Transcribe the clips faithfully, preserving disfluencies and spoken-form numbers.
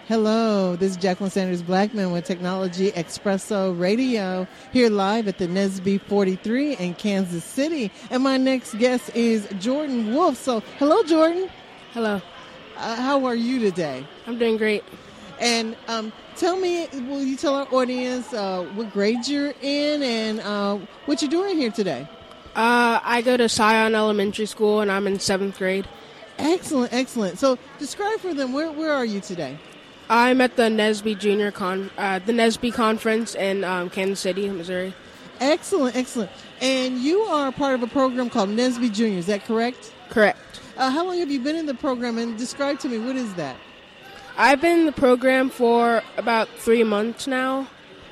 Hello, this is Jacqueline Sanders Blackman with Technology Expresso Radio, here live at the N S B forty-three in Kansas City. And my next guest is Jordan Wolf. So, hello, Jordan. Hello. Uh, how are you today? I'm doing great. And um, tell me, will you tell our audience uh, what grade you're in and uh, what you're doing here today? Uh, I go to Scion Elementary School, and I'm in seventh grade. Excellent, excellent. So, describe for them, where where are you today? I'm at the N S B Junior Con, uh, the N S B Conference in um, Kansas City, Missouri. Excellent, excellent. And you are part of a program called N S B Junior, is that correct? Correct. Uh, how long have you been in the program, and describe to me, what is that? I've been in the program for about three months now,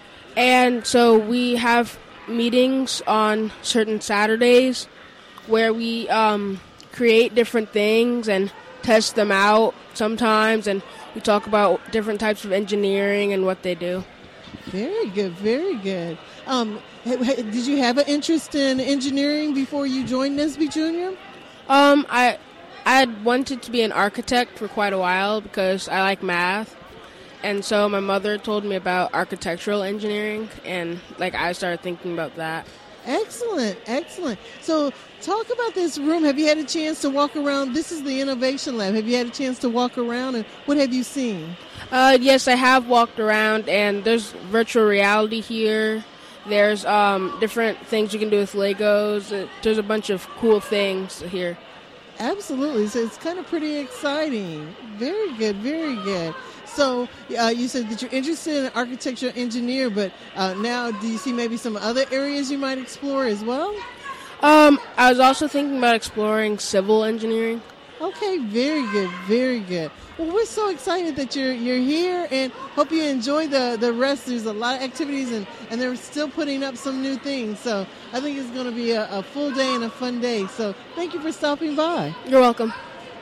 and so we have meetings on certain Saturdays where we um, create different things and test them out sometimes, and we talk about different types of engineering and what they do. Very good, very good. Um, did you have an interest in engineering before you joined N S B Junior? Um, I I had wanted to be an architect for quite a while because I like math, and so my mother told me about architectural engineering, and like I started thinking about that. Excellent, excellent. So talk about this room. Have you had a chance to walk around? This is the Innovation Lab. Have you had a chance to walk around, and what have you seen? Uh, yes, I have walked around, and there's virtual reality here. There's um, different things you can do with Legos. There's a bunch of cool things here. Absolutely. So it's kind of pretty exciting. Very good, very good. So uh, you said that you're interested in architecture engineer, but uh, now do you see maybe some other areas you might explore as well? Um, I was also thinking about exploring civil engineering. Okay, very good, very good. Well, we're so excited that you're you're here, and hope you enjoy the, the rest. There's a lot of activities, and, and they're still putting up some new things. So I think it's going to be a, a full day and a fun day. So thank you for stopping by. You're welcome.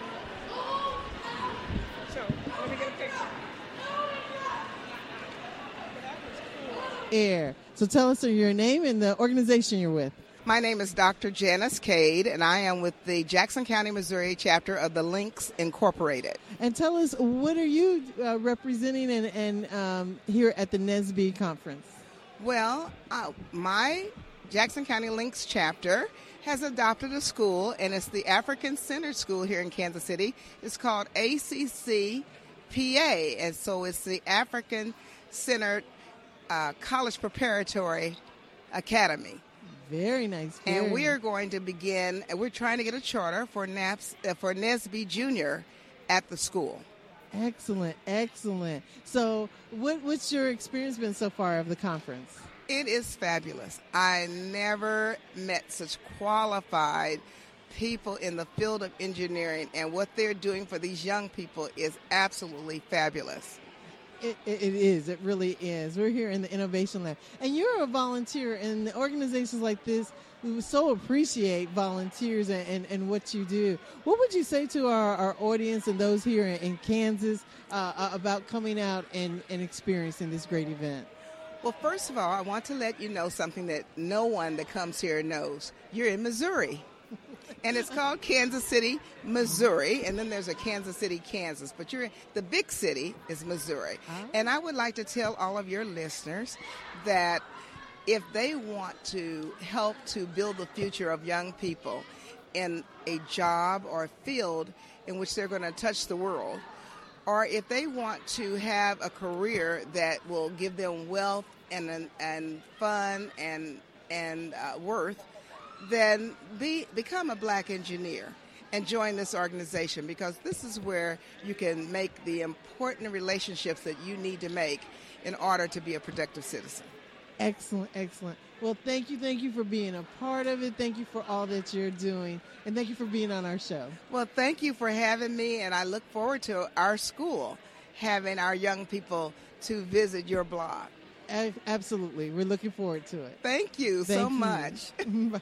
Air. So tell us your name and the organization you're with. My name is Doctor Janice Cade, and I am with the Jackson County, Missouri chapter of the Links Incorporated. And tell us, what are you uh, representing and, and um, here at the N S B conference? Well, uh, my Jackson County Links chapter has adopted a school, and it's the African Center School here in Kansas City. It's called A C C P A, and so it's the African Centered uh, College Preparatory Academy. Very nice. Very and we nice. are going to begin, we're trying to get a charter for N A P S, uh, for N S B Junior at the school. Excellent, excellent. So what, what's your experience been so far of the conference? It is fabulous. I never met such qualified people in the field of engineering, and what they're doing for these young people is absolutely fabulous. It, it, it is. It really is. We're here in the Innovation Lab. And you're a volunteer, and the organizations like this, we so appreciate volunteers and, and, and what you do. What would you say to our, our audience and those here in, in Kansas uh, about coming out and, and experiencing this great event? Well, first of all, I want to let you know something that no one that comes here knows. You're in Missouri. And it's called Kansas City, Missouri, and then there's a Kansas City, Kansas. But you're the big city is Missouri. Oh. And I would like to tell all of your listeners that if they want to help to build the future of young people in a job or a field in which they're going to touch the world, or if they want to have a career that will give them wealth and and fun and and uh, worth, then be become a black engineer and join this organization, because this is where you can make the important relationships that you need to make in order to be a productive citizen. Excellent, excellent. Well, thank you, thank you for being a part of it. Thank you for all that you're doing, and thank you for being on our show. Well, thank you for having me, and I look forward to our school having our young people to visit your blog. Absolutely. We're looking forward to it. Thank you Thank so you. much.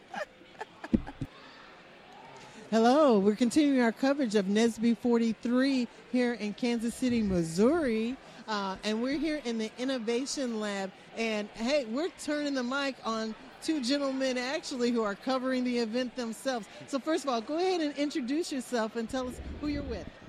Hello. We're continuing our coverage of N S B forty-three here in Kansas City, Missouri. Uh, and we're here in the Innovation Lab. And, hey, we're turning the mic on two gentlemen, actually, who are covering the event themselves. So, first of all, go ahead and introduce yourself and tell us who you're with.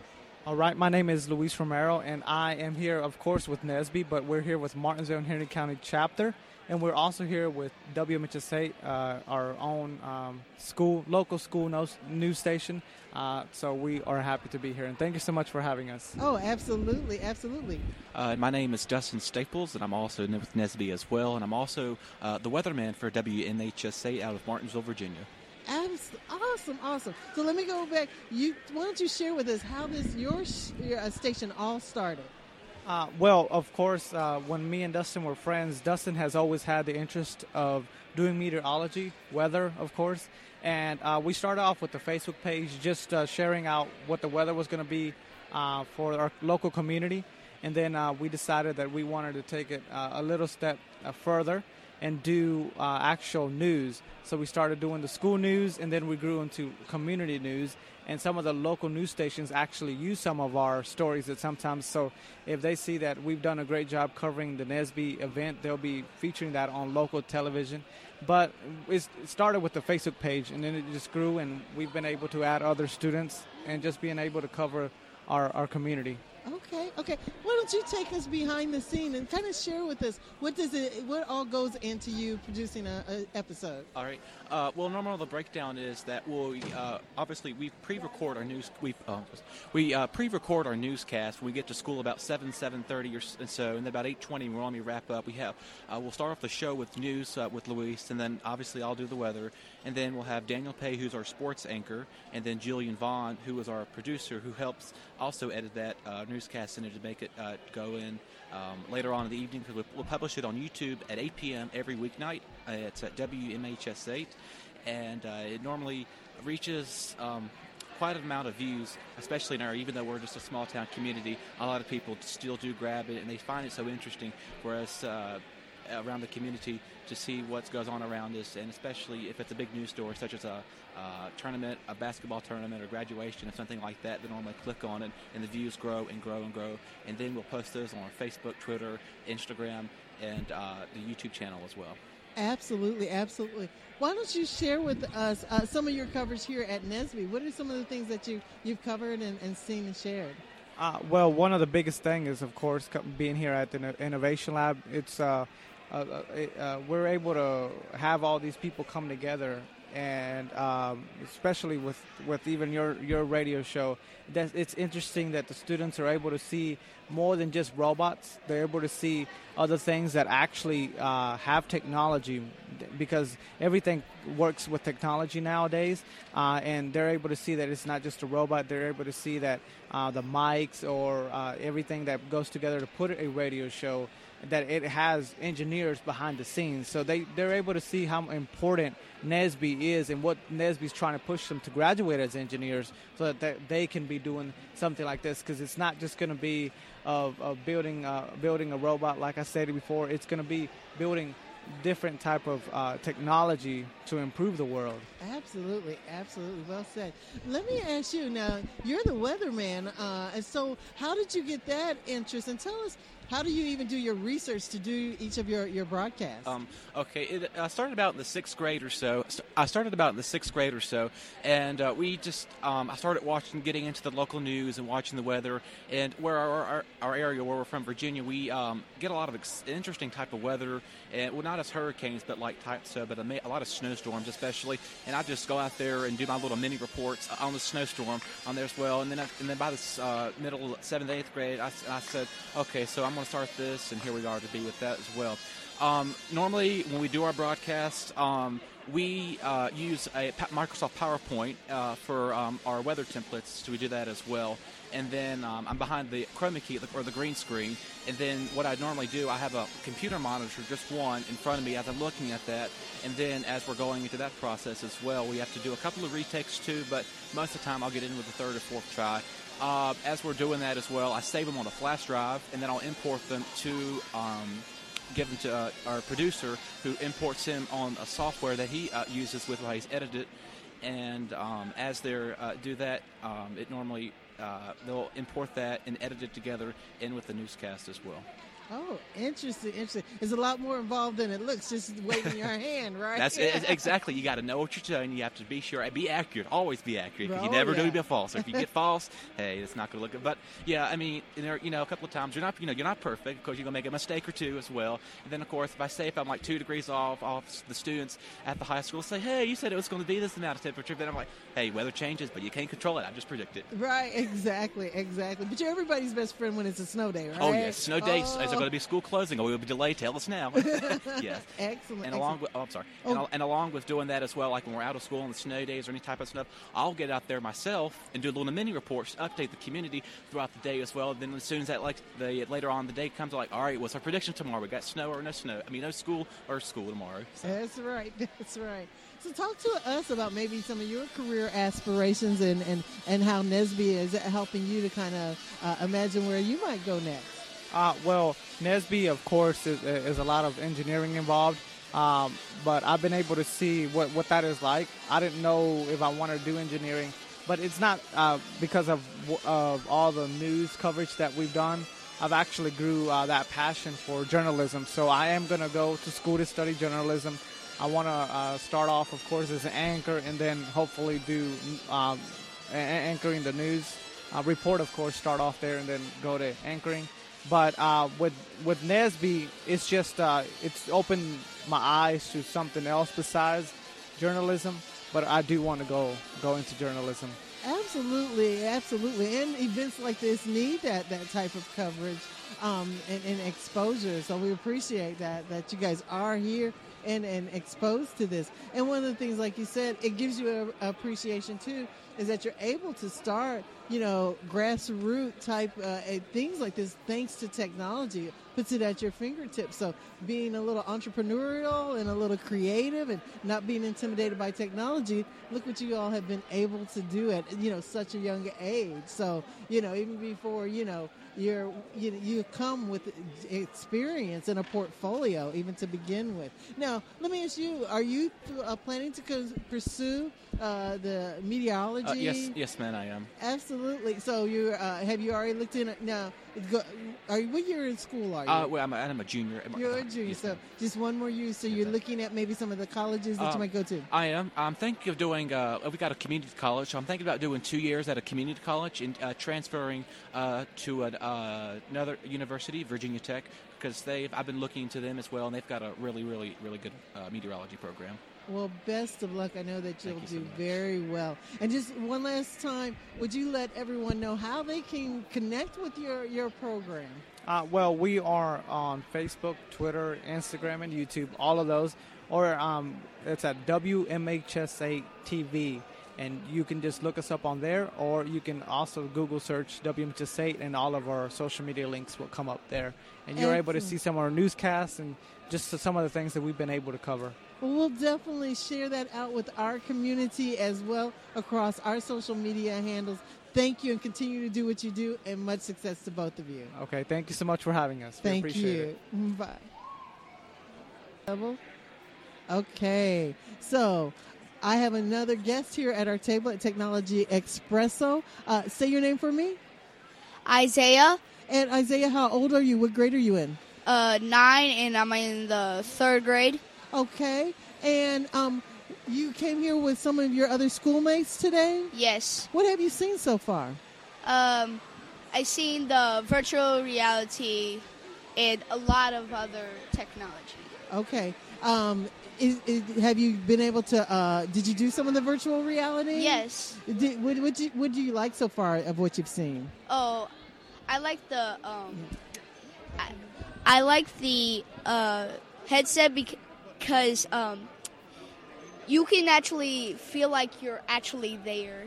All right, my name is Luis Romero, and I am here, of course, with N S B E, but we're here with Martinsville and Henry County chapter, and we're also here with W M H S eight, uh, our own um, school, local school news, news station. Uh, so we are happy to be here, and thank you so much for having us. Oh, absolutely, absolutely. Uh, my name is Dustin Staples, and I'm also with N S B E as well, and I'm also uh, the weatherman for W M H S eight out of Martinsville, Virginia. Abs- awesome, awesome. So let me go back. You, why don't you share with us how this your, sh- your uh, station all started? Uh, well, of course, uh, when me and Dustin were friends, Dustin has always had the interest of doing meteorology, weather, of course. And uh, we started off with the Facebook page, just uh, sharing out what the weather was going to be uh, for our local community. And then uh, we decided that we wanted to take it uh, a little step uh, further and do uh, actual news. So we started doing the school news, and then we grew into community news. And some of the local news stations actually use some of our stories at sometimes. So if they see that we've done a great job covering the N S B E event, they'll be featuring that on local television. But it started with the Facebook page, and then it just grew, and we've been able to add other students and just being able to cover our, our community. Okay, okay. Why don't you take us behind the scene and kind of share with us what does it, what all goes into you producing a, a episode? All right. Uh, well, normal the breakdown is that we'll uh, obviously we pre-record our news. We uh, we uh, pre-record our newscast. We get to school about seven seven thirty or so, and then about eight twenty we'll only wrap up. We have uh, we'll start off the show with news uh, with Luis, and then obviously I'll do the weather, and then we'll have Daniel Pay, who's our sports anchor, and then Jillian Vaughn, who is our producer, who helps also edit that uh, newscast in it to make it uh, go in um, later on in the evening, because we'll publish it on YouTube at eight p.m. every weeknight. Uh, it's at W M H S eight, and uh, it normally reaches um, quite an amount of views, especially in our, even though we're just a small town community, a lot of people still do grab it, and they find it so interesting for us uh, around the community to see what goes on around us, and especially if it's a big news story such as a uh, tournament, a basketball tournament, or graduation, or something like that, they normally click on it, and the views grow and grow and grow, and then we'll post those on our Facebook, Twitter, Instagram, and uh, the YouTube channel as well. Absolutely, absolutely. Why don't you share with us uh, some of your coverage here at N S B E? What are some of the things that you, you've covered and, and seen and shared? Uh, well, one of the biggest things is, of course, being here at the Innovation Lab. It's uh, uh, uh, we're able to have all these people come together, and um, especially with, with even your, your radio show, that it's interesting that the students are able to see more than just robots. They're able to see other things that actually uh, have technology, because everything works with technology nowadays, uh, and they're able to see that it's not just a robot. They're able to see that uh, the mics or uh, everything that goes together to put a radio show, that it has engineers behind the scenes. So they, they're able to see how important N S B E is and what N S B E is trying to push them to graduate as engineers, so that they can be doing something like this, because it's not just going to be of, of building, uh, building a robot, like I said before. It's going to be building different type of uh, technology to improve the world. Absolutely, absolutely. Well said. Let me ask you now, you're the weatherman, uh, and so how did you get that interest? And tell us, how do you even do your research to do each of your, your broadcasts? Um, okay, it, I started about in the sixth grade or so. I started about in the sixth grade or so, and uh, we just, um, I started watching, getting into the local news and watching the weather. And where our, our, our area, where we're from, Virginia, we um, get a lot of ex- interesting type of weather, and well, not as hurricanes, but like types of, but a, a lot of snowstorms especially. And I just go out there and do my little mini reports on the snowstorm on there as well. And then, I, and then by the uh, middle seventh, eighth grade, I, I said, okay, so I'm going to start this, and here we are to be with that as well. Um, normally, when we do our broadcast, um, we uh, use a Microsoft PowerPoint uh, for um, our weather templates, so we do that as well. And then um, I'm behind the chroma key or the green screen. And then what I normally do, I have a computer monitor, just one, in front of me as I'm looking at that. And then as we're going into that process as well, we have to do a couple of retakes too, but most of the time I'll get in with the third or fourth try. Uh, as we're doing that as well, I save them on a flash drive, and then I'll import them to um, give them to uh, our producer, who imports them on a software that he uh, uses with while he's edited. And um, as they uh, do that, um, it normally uh, they'll import that and edit it together in with the newscast as well. Oh, interesting, interesting. There's a lot more involved than it looks, just waving your hand, right? That's it, exactly. You got to know what you're doing. You have to be sure, be accurate. Always be accurate. Because you Oh, never yeah. do be false. If you get false, hey, it's not going to look good. But yeah, I mean, there, you know, a couple of times you're not, you know, you're not perfect because you're going to make a mistake or two as well. And then of course, if I say if I'm like two degrees off, off the students at the high school say, hey, you said it was going to be this amount of temperature. Then I'm like, hey, weather changes, but you can't control it. I just predict it. Right, exactly, exactly. But you're everybody's best friend when it's a snow day, right? Oh yes, snow days. Oh. Is there going to be school closing or will we be delayed? Tell us now. Yes. Excellent. And along excellent. with, oh, I'm sorry. Oh. And, al- and along with doing that as well, like when we're out of school on the snow days or any type of stuff, I'll get out there myself and do little mini reports to update the community throughout the day as well. Then as soon as that, like the later on the day comes, like, all right, what's our prediction tomorrow? We got snow or no snow? I mean, no school or school tomorrow. So. That's right. That's right. So talk to us about maybe some of your career aspirations and, and, and how N S B is helping you to kind of uh, imagine where you might go next. Uh, well, N S B, of course, is, is a lot of engineering involved, um, but I've been able to see what, what that is like. I didn't know if I wanted to do engineering, but it's not uh, because of, of all the news coverage that we've done. I've actually grew uh, that passion for journalism, so I am going to go to school to study journalism. I want to uh, start off, of course, as an anchor and then hopefully do um, a- anchoring the news. Uh, report, of course, start off there and then go to anchoring. But uh, with with N S B, it's just uh, it's opened my eyes to something else besides journalism. But I do want to go go into journalism. Absolutely, absolutely. And events like this need that, that type of coverage um, and, and exposure. So we appreciate that, that you guys are here and, and exposed to this. And one of the things, like you said, it gives you a, appreciation, too, is that you're able to start, you know, grassroots type uh, things like this thanks to technology. Puts it at your fingertips. So being a little entrepreneurial and a little creative and not being intimidated by technology, look what you all have been able to do at, you know, such a young age. So, you know, even before, you know, you're, you you come with experience and a portfolio even to begin with. Now, let me ask you, are you uh, planning to co- pursue uh, the meteorology? Uh, yes, yes, man, I am. Absolutely. So you uh, have you already looked in? Now, go, are you, what year in school are you? Uh, well, I'm a, I'm a junior. You're a junior, Yes, so ma'am. just one more year. So Yes, you're ma'am. looking at maybe some of the colleges that you Um, might go to. I am. I'm thinking of doing. Uh, we got a community college, so I'm thinking about doing two years at a community college and uh, transferring uh, to an, uh, another university, Virginia Tech, because they've. I've been looking into them as well, and they've got a really, really, really good uh, meteorology program. Well, best of luck. I know that you'll Thank you so do much. very well. And just one last time, would you let everyone know how they can connect with your, your program? Uh, well, we are on Facebook, Twitter, Instagram, and YouTube, all of those. Or um, it's at W M H S eight T V, and you can just look us up on there, or you can also Google search W M H S eight, and all of our social media links will come up there. And you're able to Excellent. see some of our newscasts and just some of the things that we've been able to cover. Well, we'll definitely share that out with our community as well across our social media handles. Thank you and continue to do what you do, and much success to both of you. Okay, thank you so much for having us. We Thank appreciate you. it. Bye. Level. Okay, so I have another guest here at our table at Technology Expresso. Uh, say your name for me. Isaiah, And Isaiah, how old are you? What grade are you in? uh, nine, and I'm in the third grade. Okay, and um, you came here with some of your other schoolmates today. Yes. What have you seen so far? Um, I seen the virtual reality and a lot of other technology. Okay. Um, is, is, have you been able to? Uh, did you do some of the virtual reality? Yes. Did, what, what, do you, what do you like so far of what you've seen? Oh, I like the um, I, I like the uh, headset bec- because um, you can actually feel like you're actually there,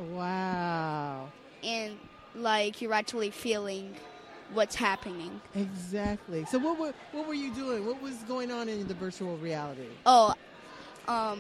Wow. and like you're actually feeling what's happening. Exactly. So what were what were you doing? What was going on in the virtual reality? Oh, um,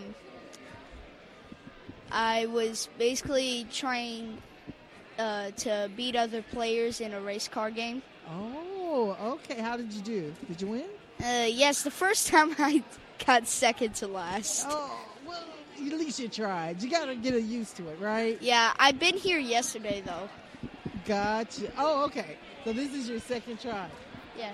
I was basically trying uh, to beat other players in a race car game. Oh, okay. How did you do? Did you win? Uh, yes, the first time I got second to last. Oh, well, at least you tried. You got to get used to it, right? Yeah, I've been here yesterday though. Gotcha. Oh, okay. So this is your second try. Yeah.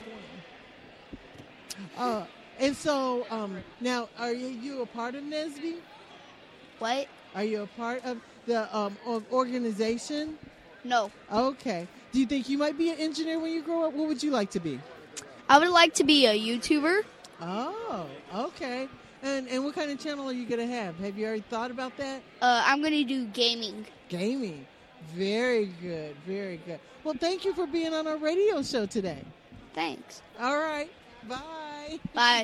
Uh, and so um, now, are you, you a part of N S B E? What? Are you a part of the um, of organization? No. Okay. Do you think you might be an engineer when you grow up? What would you like to be? I would like to be a YouTuber. Oh, okay. And and what kind of channel are you going to have? Have you already thought about that? Uh, I'm going to do gaming. Gaming. Very good. Very good. Well, thank you for being on our radio show today. Thanks. All right. Bye. Bye.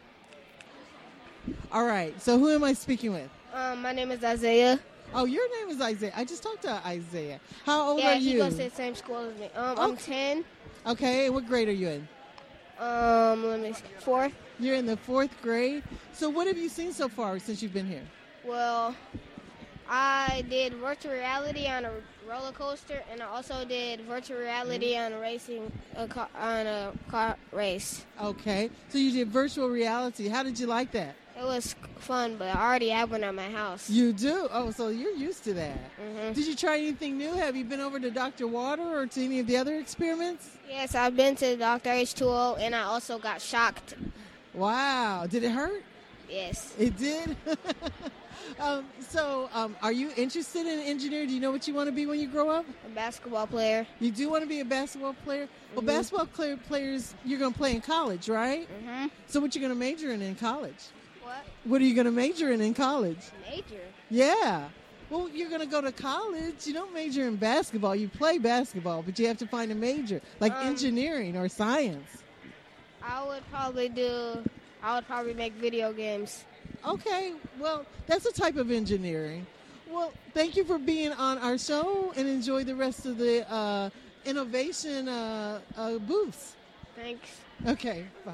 All right. So who am I speaking with? Um, my name is Isaiah. Oh, your name is Isaiah. I just talked to Isaiah. How old yeah, are he you? goes to the same school as me. Um, I'm Okay. ten. Okay. What grade are you in? Um, let me see. Fourth. You're in the fourth grade. So what have you seen so far since you've been here? Well, I did virtual reality on a roller coaster, and I also did virtual reality on a racing a car, on a car race. Okay. So you did virtual reality. How did you like that? It was fun, but I already have one at my house. You do? Oh, so you're used to that. hmm Did you try anything new? Have you been over to Doctor Water or to any of the other experiments? Yes, I've been to Doctor H two O, and I also got shocked. Wow. Did it hurt? Yes. It did? um, so um, are you interested in engineering? Do you know what you want to be when you grow up? A basketball player. You do want to be a basketball player? Well, Mhm. basketball player, players, you're going to play in college, right? hmm So what you going to major in in college? What? What are you going to major in in college? Major. Yeah. Well, you're going to go to college. You don't major in basketball. You play basketball, but you have to find a major, like Um, engineering or science. I would probably do. I would probably make video games. Okay. Well, that's a type of engineering. Well, thank you for being on our show, and enjoy the rest of the uh, innovation uh, uh, booths. Thanks. Okay. Bye.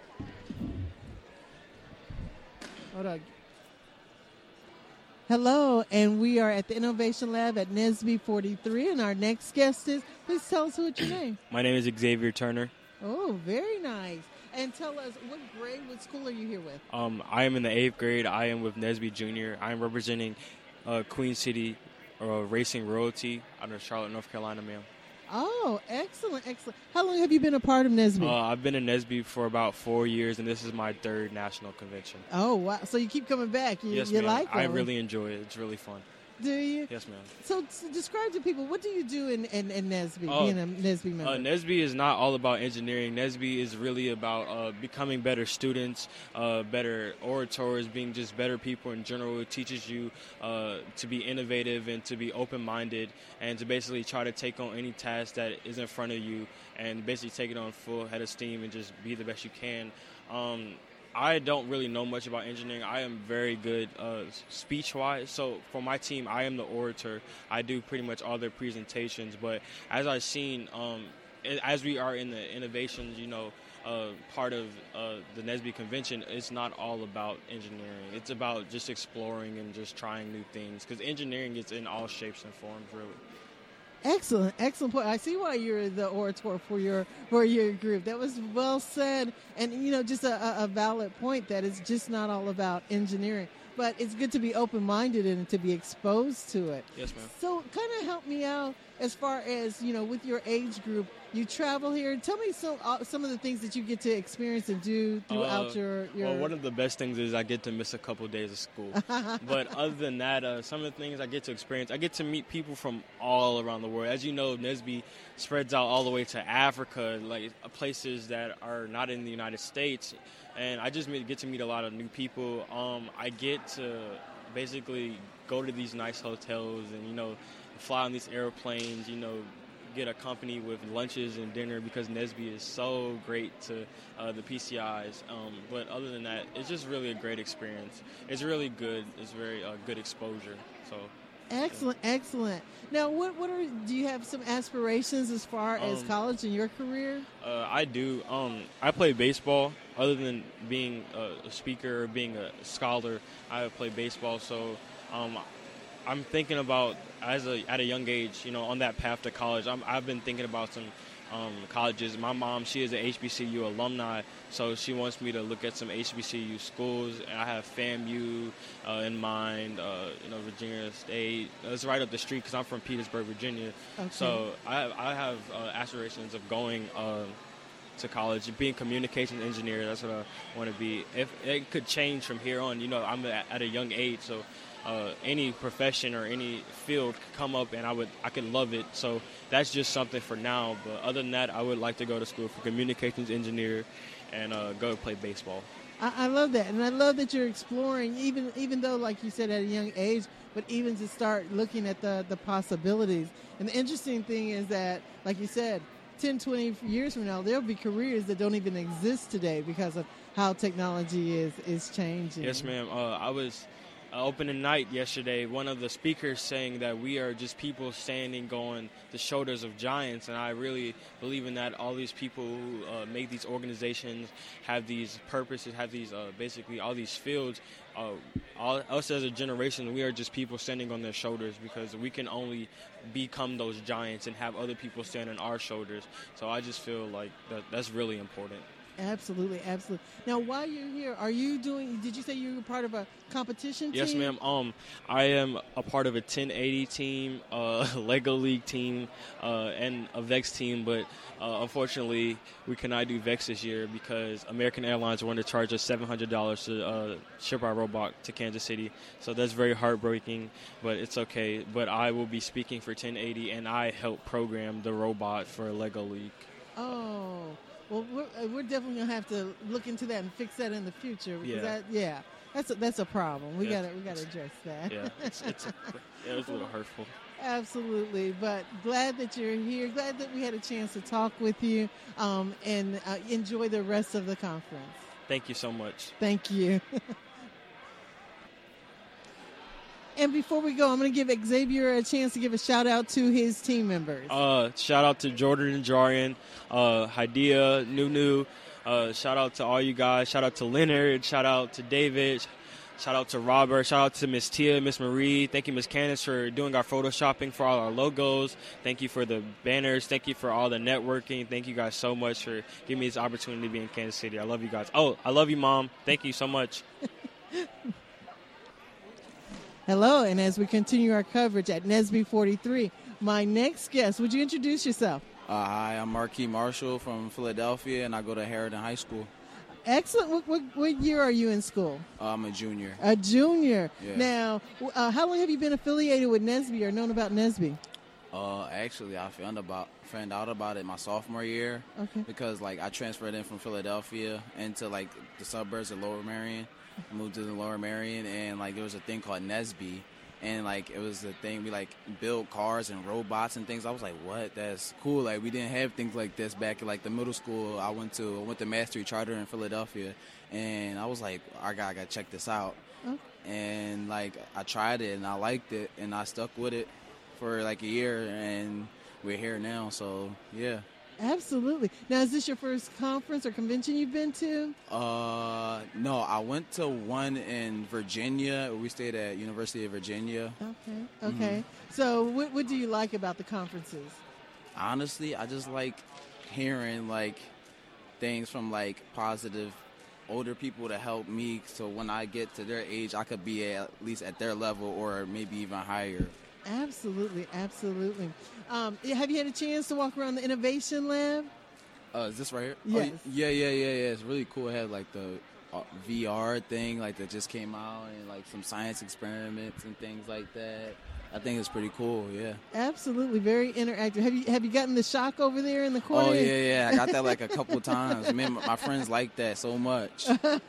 Hold on. Hello, and we are at the Innovation Lab at N S B E forty-three, and our next guest is, please tell us what's your name. My name is Xavier Turner. Oh, very nice. And tell us, what grade, what school are you here with? Um, I am in the eighth grade. I am with N S B E Junior. I am representing uh, Queen City uh, Racing Royalty out of Charlotte, North Carolina, ma'am. Oh, excellent, excellent. How long have you been a part of N S B E? Uh, I've been in N S B E for about four years, and this is my third national convention. Oh, wow. So you keep coming back. You, yes, you ma'am. like I them. really enjoy it. It's really fun. Do you? Yes, ma'am. So, so describe to people, what do you do in, in, in N S B E, Oh, being a N S B E member? Uh, N S B E is not all about engineering. N S B E is really about uh, becoming better students, uh, better orators, being just better people in general. It teaches you uh, to be innovative and to be open-minded and to basically try to take on any task that is in front of you and basically take it on full head of steam and just be the best you can. Um, I don't really know much about engineering. I am very good uh, speech-wise. So for my team, I am the orator. I do pretty much all their presentations. But as I've seen, um, as we are in the innovations, you know, uh, part of uh, the N S B E convention, it's not all about engineering. It's about just exploring and just trying new things. Because engineering is in all shapes and forms, really. Excellent, excellent point. I see why you're the orator for your for your group. That was well said, and you know, just a, a valid point that it's just not all about engineering. But it's good to be open-minded and to be exposed to it. Yes, ma'am. So, kind of help me out as far as, you know, with your age group. You travel here. Tell me some uh, some of the things that you get to experience and do throughout Uh, your your. Well, one of the best things is I get to miss a couple of days of school. But other than that, uh, some of the things I get to experience, I get to meet people from all around the world. As you know, N S B E spreads out all the way to Africa, like uh, places that are not in the United States. And I just meet, get to meet a lot of new people. Um, I get to basically go to these nice hotels and, you know, fly on these airplanes, you know, get a company with lunches and dinner because N S B E is so great to uh, the P C Is. Um, but other than that, it's just really a great experience. It's really good. It's very uh, good exposure. So. Excellent, excellent. Now, what what are do you have some aspirations as far as Um, college and your career? Uh, I do. Um, I play baseball. Other than being a, a speaker or being a scholar, I play baseball. So um, I'm thinking about as a at a young age, you know, on that path to college. I'm, I've been thinking about some um, colleges. My mom, she is an H B C U alumni, so she wants me to look at some H B C U schools. And I have FAMU uh, in mind, uh, you know, Virginia State. It's right up the street because I'm from Petersburg, Virginia. Okay. So I, I have uh, aspirations of going uh, to college. Being communications engineer, that's what I want to be. If it could change from here on, you know, I'm at, at a young age, so uh, any profession or any field could come up, and I would I could love it. So that's just something for now. But other than that, I would like to go to school for communications engineer and uh, go play baseball. I, I love that, and I love that you're exploring, even even though, like you said, at a young age, but even to start looking at the, the possibilities. And the interesting thing is that, like you said, ten, twenty years from now, there'll be careers that don't even exist today because of how technology is, is changing. Yes, ma'am. Uh, I was uh, opening night yesterday, one of the speakers saying that we are just people standing on the shoulders of giants, and I really believe in that. All these people who uh, make these organizations, have these purposes, have these uh, basically all these fields. Uh, all, us as a generation, we are just people standing on their shoulders because we can only become those giants and have other people stand on our shoulders. So I just feel like that, that's really important. Absolutely, absolutely. Now, while you're here, are you doing, did you say you were part of a competition team? Yes, ma'am. Um, I am a part of a ten eighty team, uh, Lego League team, uh, and a VEX team, but uh, unfortunately, we cannot do VEX this year because American Airlines wanted to charge us seven hundred dollars to uh, ship our robot to Kansas City. So that's very heartbreaking, but it's okay. But I will be speaking for ten eighty, and I help program the robot for Lego League. Oh. Well, we're, uh, we're definitely gonna have to look into that and fix that in the future. Because Yeah. that, yeah, that's a, that's a problem. We Yeah. gotta we gotta address that. Yeah, it's, it's, yeah, it was a little hurtful. Absolutely, but glad that you're here. Glad that we had a chance to talk with you, um, and uh, enjoy the rest of the conference. Thank you so much. Thank you. And before we go, I'm going to give Xavier a chance to give a shout out to his team members. Uh, shout out to Jordan and Jarian, uh, Haidia, Nunu. Uh, shout out to all you guys. Shout out to Leonard. Shout out to David. Shout out to Robert. Shout out to Miss Tia, Miss Marie. Thank you, Miss Candace, for doing our photoshopping for all our logos. Thank you for the banners. Thank you for all the networking. Thank you guys so much for giving me this opportunity to be in Kansas City. I love you guys. Oh, I love you, Mom. Thank you so much. Hello, and as we continue our coverage at Nesby forty-three, my next guest, would you introduce yourself? Uh, hi, I'm Marquis Marshall from Philadelphia, and I go to Harridan High School. Excellent. What, what, what year are you in school? Uh, I'm a junior. A junior. Yeah. Now, uh, how long have you been affiliated with Nesby or known about Nesby? Uh, actually, I found about found out about it my sophomore year. Okay. Because like I transferred in from Philadelphia into like the suburbs of Lower Marion. I moved to the Lower Marion, and like there was a thing called Nesby, and like it was the thing we like build cars and robots and things. I was like, what? That's cool. Like we didn't have things like this back in like the middle school I went to. I went to Mastery Charter in Philadelphia, and I was like, I got I got to check this out. Okay. And like I tried it and I liked it and I stuck with it for like a year, and we're here now. So yeah. Absolutely. Now, is this your first conference or convention you've been to? Uh, no, I went to one in Virginia. We stayed at University of Virginia. Okay. Okay. Mm-hmm. So, what, what do you like about the conferences? Honestly, I just like hearing like things from like positive older people to help me. So when I get to their age, I could be at least at their level or maybe even higher. Absolutely, absolutely. Um, have you had a chance to walk around the Innovation Lab? Uh, is this right here? Yes. Oh, yeah, yeah, yeah, yeah. It's really cool. It had like the uh, V R thing like that just came out, and like some science experiments and things like that. I think it's pretty cool. Yeah. Absolutely, very interactive. Have you have you gotten the shock over there in the corner? Oh yeah, yeah. I got that like a couple of times. Me and my friends like that so much.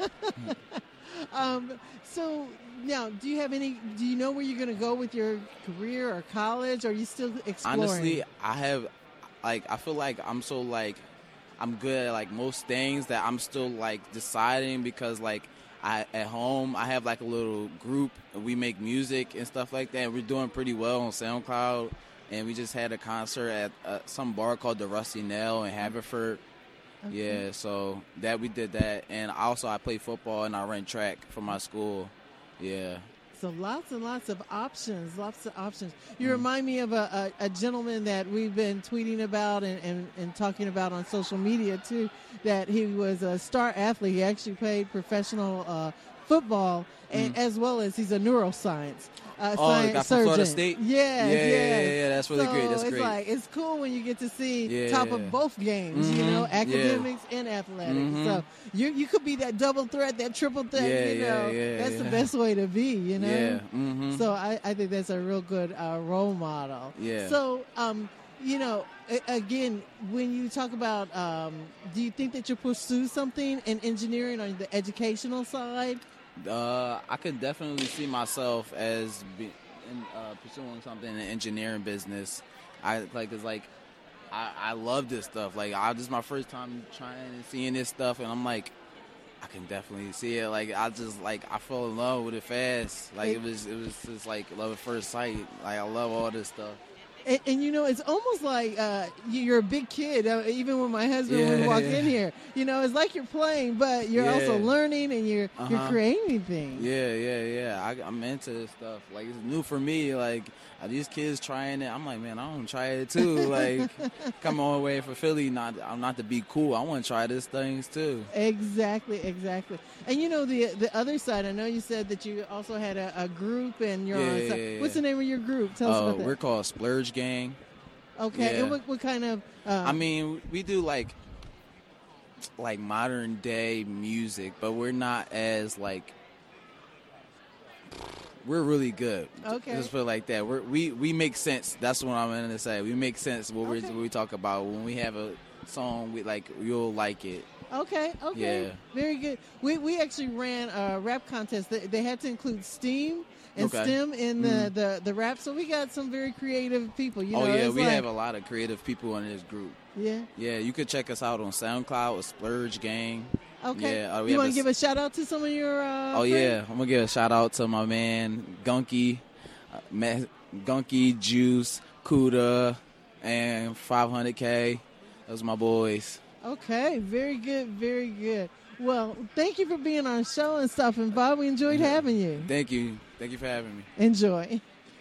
um, so. Now, do you have any, do you know where you're going to go with your career or college, or are you still exploring? Honestly, I have, like, I feel like I'm so, like, I'm good at, like, most things that I'm still, like, deciding because, like, I at home, I have, like, a little group, and we make music and stuff like that, and we're doing pretty well on SoundCloud, and we just had a concert at uh, some bar called the Rusty Nail in Haverford. Okay. Yeah, so that we did that, and also I play football and I ran track for my school. Yeah. So lots and lots of options, lots of options. You mm. remind me of a, a, a gentleman that we've been tweeting about and, and, and talking about on social media, too, that he was a star athlete. He actually played professional uh, football, and Mm. as well as he's a neuroscience. Uh, Oh, science the guy from surgeon. Florida State? Yeah, Yeah, yeah, yeah, yeah, yeah, that's really so great, that's it's great. like it's cool when you get to see Yeah. top of both games, you Mhm, know, yeah. academics and athletics. Mhm. So you you could be that double threat, that triple threat. Yeah, you yeah, know, yeah, that's the yeah. best way to be. You know. Yeah. Mm-hmm. So I, I think that's a real good uh, role model. Yeah. So, um, you know, a- again, when you talk about, um, do you think that you'll pursue something in engineering on the educational side? Uh, I could definitely see myself as be, in, uh, pursuing something in the engineering business. I like, cause like, I, I love this stuff. Like, I this is my first time trying and seeing this stuff, and I'm like, I can definitely see it. Like, I just like I fell in love with it fast. Like, it was it was just like love at first sight. Like, I love all this stuff. And, and you know, it's almost like uh, you- you're a big kid. Uh, even when my husband would Yeah, walk yeah. in here, you know, it's like you're playing, but you're also Yeah. learning and you're you're Uh-huh. creating things. Yeah, yeah, yeah. I, I'm into this stuff. Like, it's new for me. Like, are these kids trying it? I'm like, man, I want to try it too. Like, come all the way for Philly. Not, I'm not to be cool. I want to try these things too. Exactly, exactly. And you know the the other side. I know you said that you also had a, a group and you're Yeah, on. yeah, So yeah, what's yeah. the name of your group? Tell us Uh, about that. we're called Splurge Gang. Okay, Yeah. and what, what kind of? Uh, I mean, we do like like modern day music, but we're not as like we're really good. Okay. Just put it like that. We're, we we make sense. That's what I'm gonna say. We make sense what Okay. we what we talk about when we have a song. We like you'll like it. okay, okay, Yeah. very good. We we actually ran a rap contest. They, they had to include STEAM and Okay. STEM in the, Mhm. the, the rap. So we got some very creative people. You know, oh yeah, it's we like- have a lot of creative people in this group. yeah. Yeah, you could check us out on SoundCloud with Splurge Gang. Okay. Yeah, uh, we you have want a to s- give a shout out to some of your? Uh, Oh friends? yeah, I'm gonna give a shout out to my man Gunky, uh, Ma- Gunky, Juice, Kuda, and five hundred K. Those are my boys. Okay, very good, very good. Well, thank you for being on our show and stopping by. We enjoyed having you. Thank you, thank you for having me. Enjoy.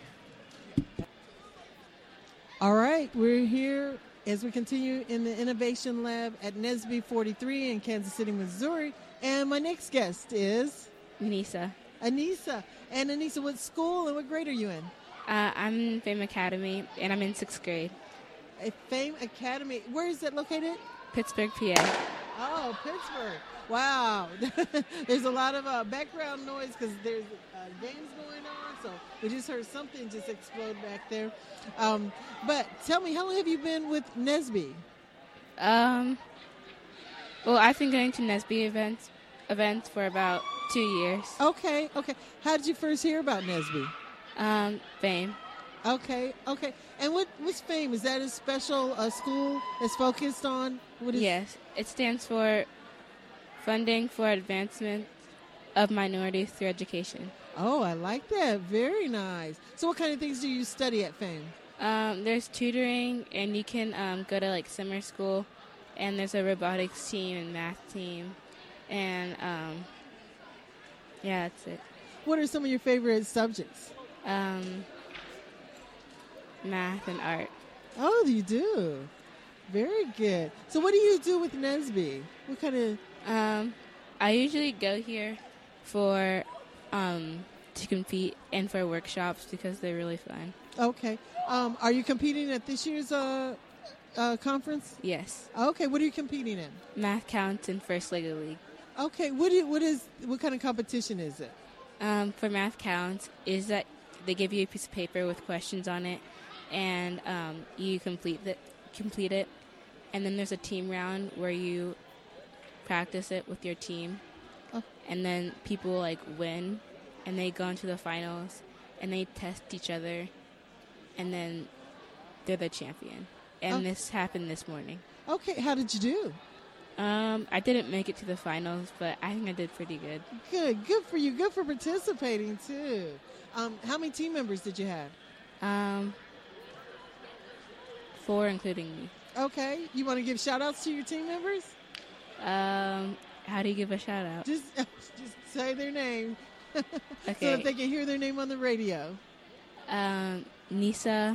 All right, we're here as we continue in the Innovation Lab at N S B forty-three in Kansas City, Missouri. And my next guest is Nisa. Anissa. And Anissa, what school and what grade are you in? Uh, I'm in Fame Academy, and I'm in sixth grade. A Fame Academy. Where is that located? Pittsburgh, P A. Oh, Pittsburgh. Wow. There's a lot of uh, background noise because there's uh, games going on. So we just heard something just explode back there. Um, but tell me, how long have you been with N S B? Um, well, I've been going to N S B events events for about two years. Okay, okay. How did you first hear about N S B? Um, Fame. Okay, okay. And what what's Fame? Is that a special uh, school that's focused on? What is Yes, it stands for Funding for Advancement of Minorities Through Education. Oh, I like that. Very nice. So what kind of things do you study at Fame? Um, there's tutoring, and you can um, go to like summer school, and there's a robotics team and math team, and um, yeah, that's it. What are some of your favorite subjects? Um, math and art. Oh, you do. Very good. So what do you do with N S B? What kind of... Um, I usually go here for um, to compete and for workshops because they're really fun. Okay. Um, are you competing at this year's uh, uh, conference? Yes, Okay. What are you competing in? math counts in First Lego League. Okay. What do you, what is what kind of competition is it? Um, for math counts is that they give you a piece of paper with questions on it, and um, you complete it, complete it, and then there's a team round where you practice it with your team, Oh. and then people like win, and they go into the finals, and they test each other, and then they're the champion. And Oh. this happened this morning. Okay. How did you do? Um, I didn't make it to the finals, but I think I did pretty good. Good. Good for you. Good for participating too. Um, how many team members did you have? Um, four, including me. Okay. You want to give shout outs to your team members? Um, how do you give a shout out? Just just say their name so Okay. that they can hear their name on the radio. Um, Nisa,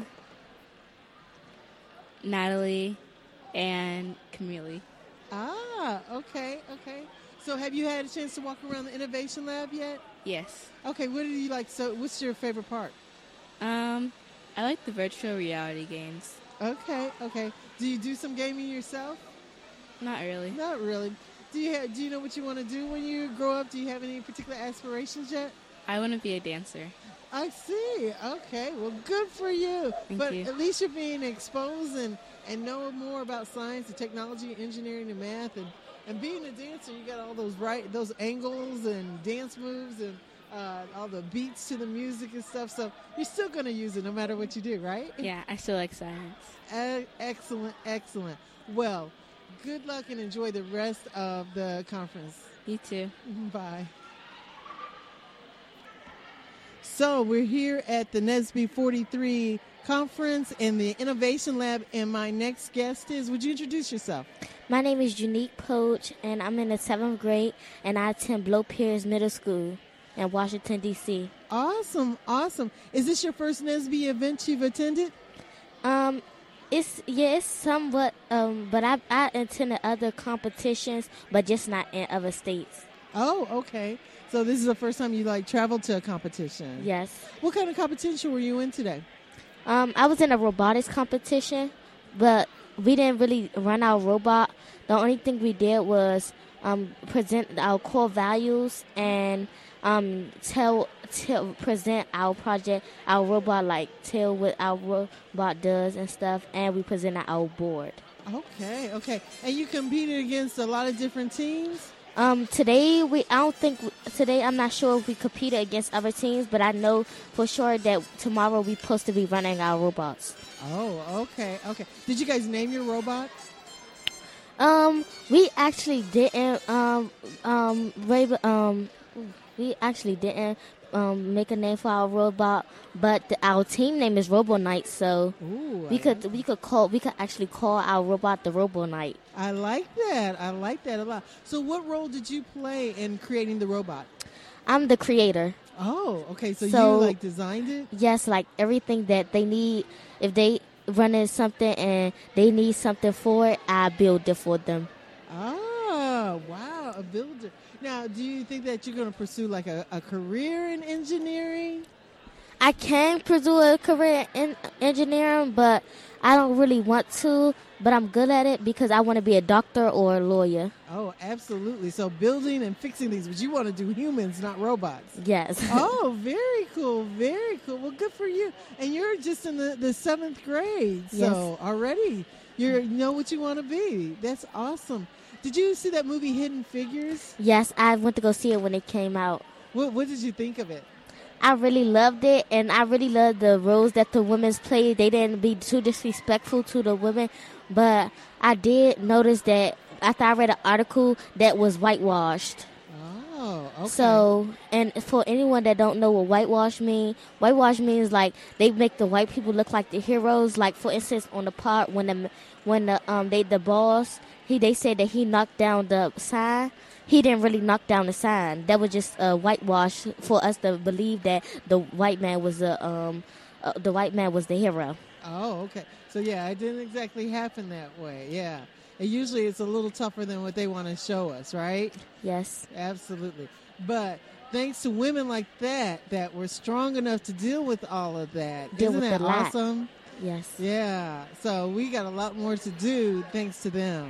Natalie, and Camille. Ah, okay, okay. So have you had a chance to walk around the Innovation Lab yet? Yes. Okay, what do you like? So what's your favorite part? Um, I like the virtual reality games. Okay, okay. Do you do some gaming yourself? Not really. Not really. Do you ha- do you know what you want to do when you grow up? Do you have any particular aspirations yet? I want to be a dancer. I see. Okay. Well, good for you. Thank but you. at least you're being exposed and, and know more about science and technology, engineering and math. And, and being a dancer, you got all those right, those angles and dance moves and uh, all the beats to the music and stuff. So you're still going to use it no matter what you do, right? Yeah, I still like science. Uh, excellent, excellent. Well, good luck and enjoy the rest of the conference. You too. Bye. So we're here at the NSBE forty-three conference in the Innovation Lab, and my next guest is, would you introduce yourself? My name is Unique Poach, and I'm in the seventh grade, and I attend Blow Pierce Middle School in Washington, D C Awesome, awesome. Is this your first NSBE event you've attended? Um, it's yeah, it's somewhat. Um, but I I attended other competitions, but just not in other states. Oh, okay. So this is the first time you like traveled to a competition. Yes. What kind of competition were you in today? Um, I was in a robotics competition, but we didn't really run our robot. The only thing we did was um present our core values and um tell tell present our project, our robot, like tell what our robot does and stuff, and we presented our board. Okay, okay. And you competed against a lot of different teams? Um, today we I don't think today I'm not sure if we competed against other teams, but I know for sure that tomorrow we're supposed to be running our robots. Oh, okay, okay. Did you guys name your robot? Um, we actually didn't. Um, um, Raven, um, we actually didn't um make a name for our robot, but the, our team name is Robo Knight, so Ooh, we I could like we could call we could actually call our robot the Robo Knight. I like that. I like that a lot. So what role did you play in creating the robot? I'm the creator. Oh, okay. So, So- you like designed it? Yes, like everything that they need. If they run into something and they need something for it, I build it for them. Oh, wow, a builder. Now, do you think that you're going to pursue like a, a career in engineering? I can pursue a career in engineering, but I don't really want to. But I'm good at it because I want to be a doctor or a lawyer. Oh, absolutely. So building and fixing these, but you want to do humans, not robots. Yes. Oh, very cool, very cool. Well, good for you. And you're just in the, the seventh grade, so Yes. already you know what you want to be. That's awesome. Did you see that movie Hidden Figures? Yes, I went to go see it when it came out. What, what did you think of it? I really loved it, and I really loved the roles that the women played. They didn't be too disrespectful to the women, but I did notice that after I read an article that was whitewashed. Oh, okay. So, and for anyone that don't know what whitewash means, whitewash means like they make the white people look like the heroes. Like for instance, on the part when the when the um they the boss he they said that he knocked down the sign. He didn't really knock down the sign. That was just a whitewash for us to believe that the white man was the um uh, the white man was the hero. Oh, okay. So yeah, it didn't exactly happen that way. Yeah. And usually it's a little tougher than what they want to show us, right? Yes. Absolutely. But thanks to women like that that were strong enough to deal with all of that. Deal Isn't with that the lack. awesome? Yes. Yeah. So we got a lot more to do thanks to them.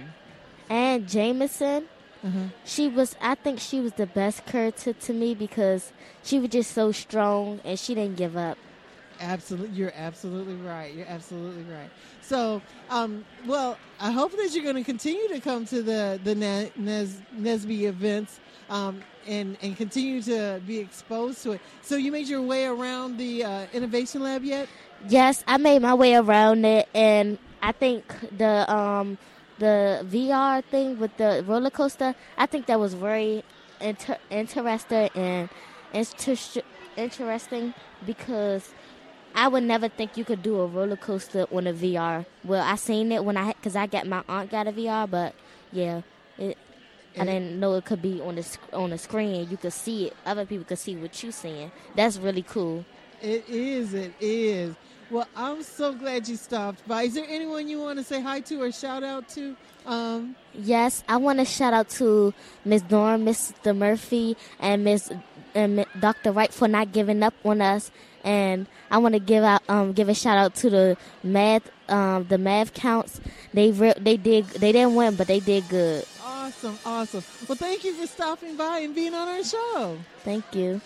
And Jameson. Uh-huh. She was, I think she was the best character to me because she was just so strong and she didn't give up. Absolutely, you're absolutely right. You're absolutely right. So, um, well, I hope that you're going to continue to come to the the Ne- Nes- NSBE events um, and and continue to be exposed to it. So, you made your way around the uh, Innovation Lab yet? Yes, I made my way around it, and I think the um the V R thing with the roller coaster, I think that was very inter- interesting and inter- interesting because I would never think you could do a roller coaster on a V R. Well, I seen it when I, because I got my aunt got a V R, but yeah, it, I didn't know it could be on the sc- on the screen. You could see it. Other people could see what you seeing. That's really cool. It is. It is. Well, I'm so glad you stopped by. Is there anyone you want to say hi to or shout out to? Um, Yes, I want to shout out to Miss Norm, Mister Murphy, and Miss and Mi- Doctor Wright for not giving up on us. And I want to give out um give a shout out to the math um the math counts. They re- they did they didn't win, but they did good. awesome, awesome. Well, thank you for stopping by and being on our show. Thank you.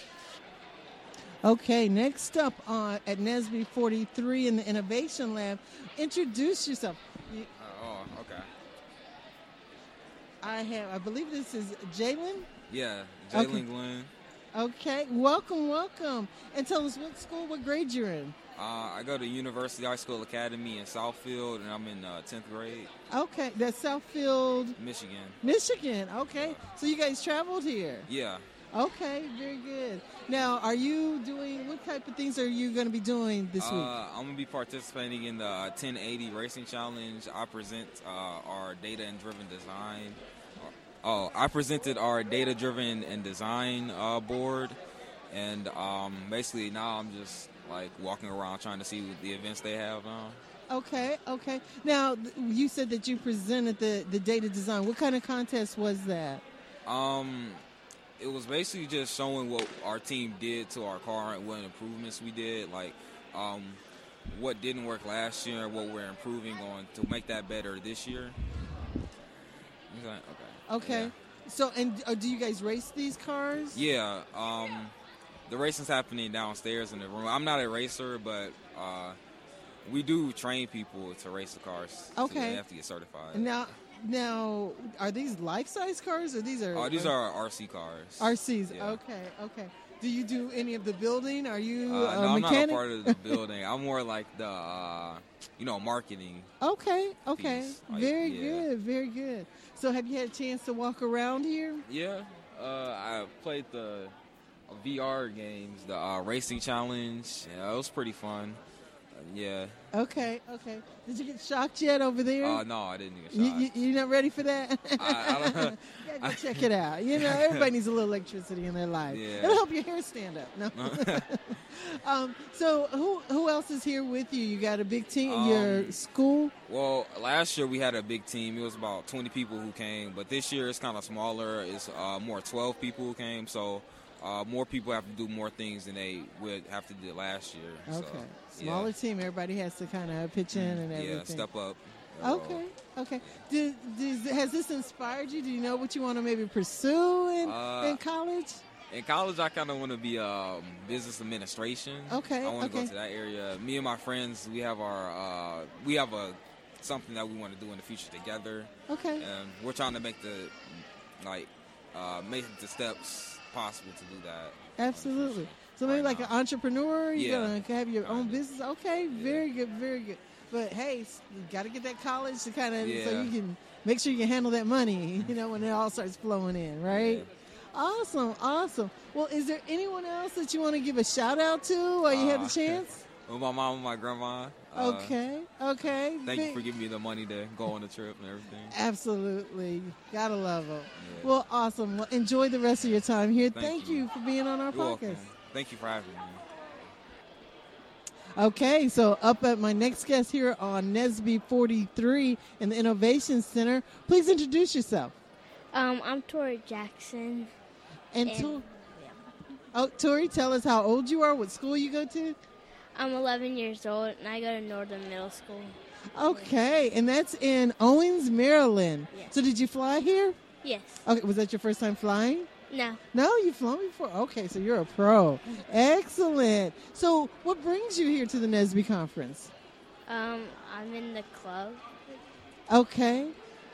Okay, next up on at Nesby forty-three in the Innovation Lab, introduce yourself. You- Oh, okay. I have, I believe this is Jalen. Yeah, Jalen Okay. Glenn. Okay, welcome, welcome. And tell us what school, what grade you're in. Uh, I go to University High School Academy in Southfield, and I'm in uh, tenth grade, Okay, that's Southfield, Michigan. Michigan. Okay, so you guys traveled here. Yeah. Okay, very good. Now, are you doing, what type of things are you going to be doing this uh, week? I'm going to be participating in the uh, ten eighty Racing Challenge. I present uh, our data and driven design. Oh, I presented our data driven and design uh, board. And um, basically now I'm just like walking around trying to see the events they have now. Okay, okay. Now, th- you said that you presented the, the data design. What kind of contest was that? Um, it was basically just showing what our team did to our car and what improvements we did, like um, what didn't work last year and what we're improving on to make that better this year. Okay. Okay. So, and uh, do you guys race these cars? Yeah. Um, the racing's happening downstairs in the room. I'm not a racer, but uh, we do train people to race the cars. So Okay. they have to get certified. Now, now, are these life-size cars or these are? Oh, these are R C cars. R Cs. Yeah. Okay, okay. Do you do any of the building? Are you Uh, a no, I'm mechanic? not a part of the building. I'm more like the, uh, you know, marketing. Okay, okay. piece. Like, Very yeah. good, very good. So, have you had a chance to walk around here? Yeah, uh, I played the uh, V R games, the uh, Racing Challenge. Yeah, it was pretty fun. Uh, yeah. Okay, okay. Did you get shocked yet over there? Uh, no, I didn't get You, shot. you, you're not ready for that? I, I don't, You gotta go check it out. You know, everybody needs a little electricity in their life. Yeah. It'll help your hair stand up. No. um, so, who who else is here with you? You got a big team. Um, Your school. Well, last year we had a big team. It was about twenty people who came, but this year it's kind of smaller. It's uh, more twelve people who came, so uh, more people have to do more things than they would have to do last year. Okay. So, Smaller yeah. team. Everybody has to kind of pitch in and everything. Yeah, step up. Okay. Okay. Do, does, has this inspired you? Do you know what you want to maybe pursue in, Uh, in college? In college, I kind of want to be um, business administration. Okay, I want to okay. go to that area. Me and my friends, we have our uh, we have a something that we want to do in the future together. Okay. And we're trying to make the like uh, make the steps possible to do that. Absolutely. So maybe like an entrepreneur, you're Yeah. going to have your own business. Okay, very good, very good. But hey, s- you got to get that college to kind of so Yeah. you can make sure you can handle that money, you know, when it all starts flowing in, right? Awesome, awesome. Well, is there anyone else that you want to give a shout out to while you have Uh, the chance? With my mom and my grandma. Uh, Okay, okay. Thank you Big- for giving me the money to go on the trip and everything. Absolutely. Gotta love them. Well, awesome. Well, enjoy the rest of your time here. Thank Thank, you. you. for being on our You're podcast. welcome. Thank you for having me. Okay, so up at my next guest here on Nesby forty-three in the Innovation Center. Please introduce yourself. Um, I'm Tori Jackson. And, And- Tor- oh, Tori, tell us how old you are, what school you go to. I'm eleven years old, and I go to Northern Middle School. Okay, and that's in Owens, Maryland. Yes. So did you fly here? Yes. Okay, was that your first time flying? No. No, you've flown before? Okay, so you're a pro. Excellent. So what brings you here to the Nesby Conference? Um, I'm in the club. Okay.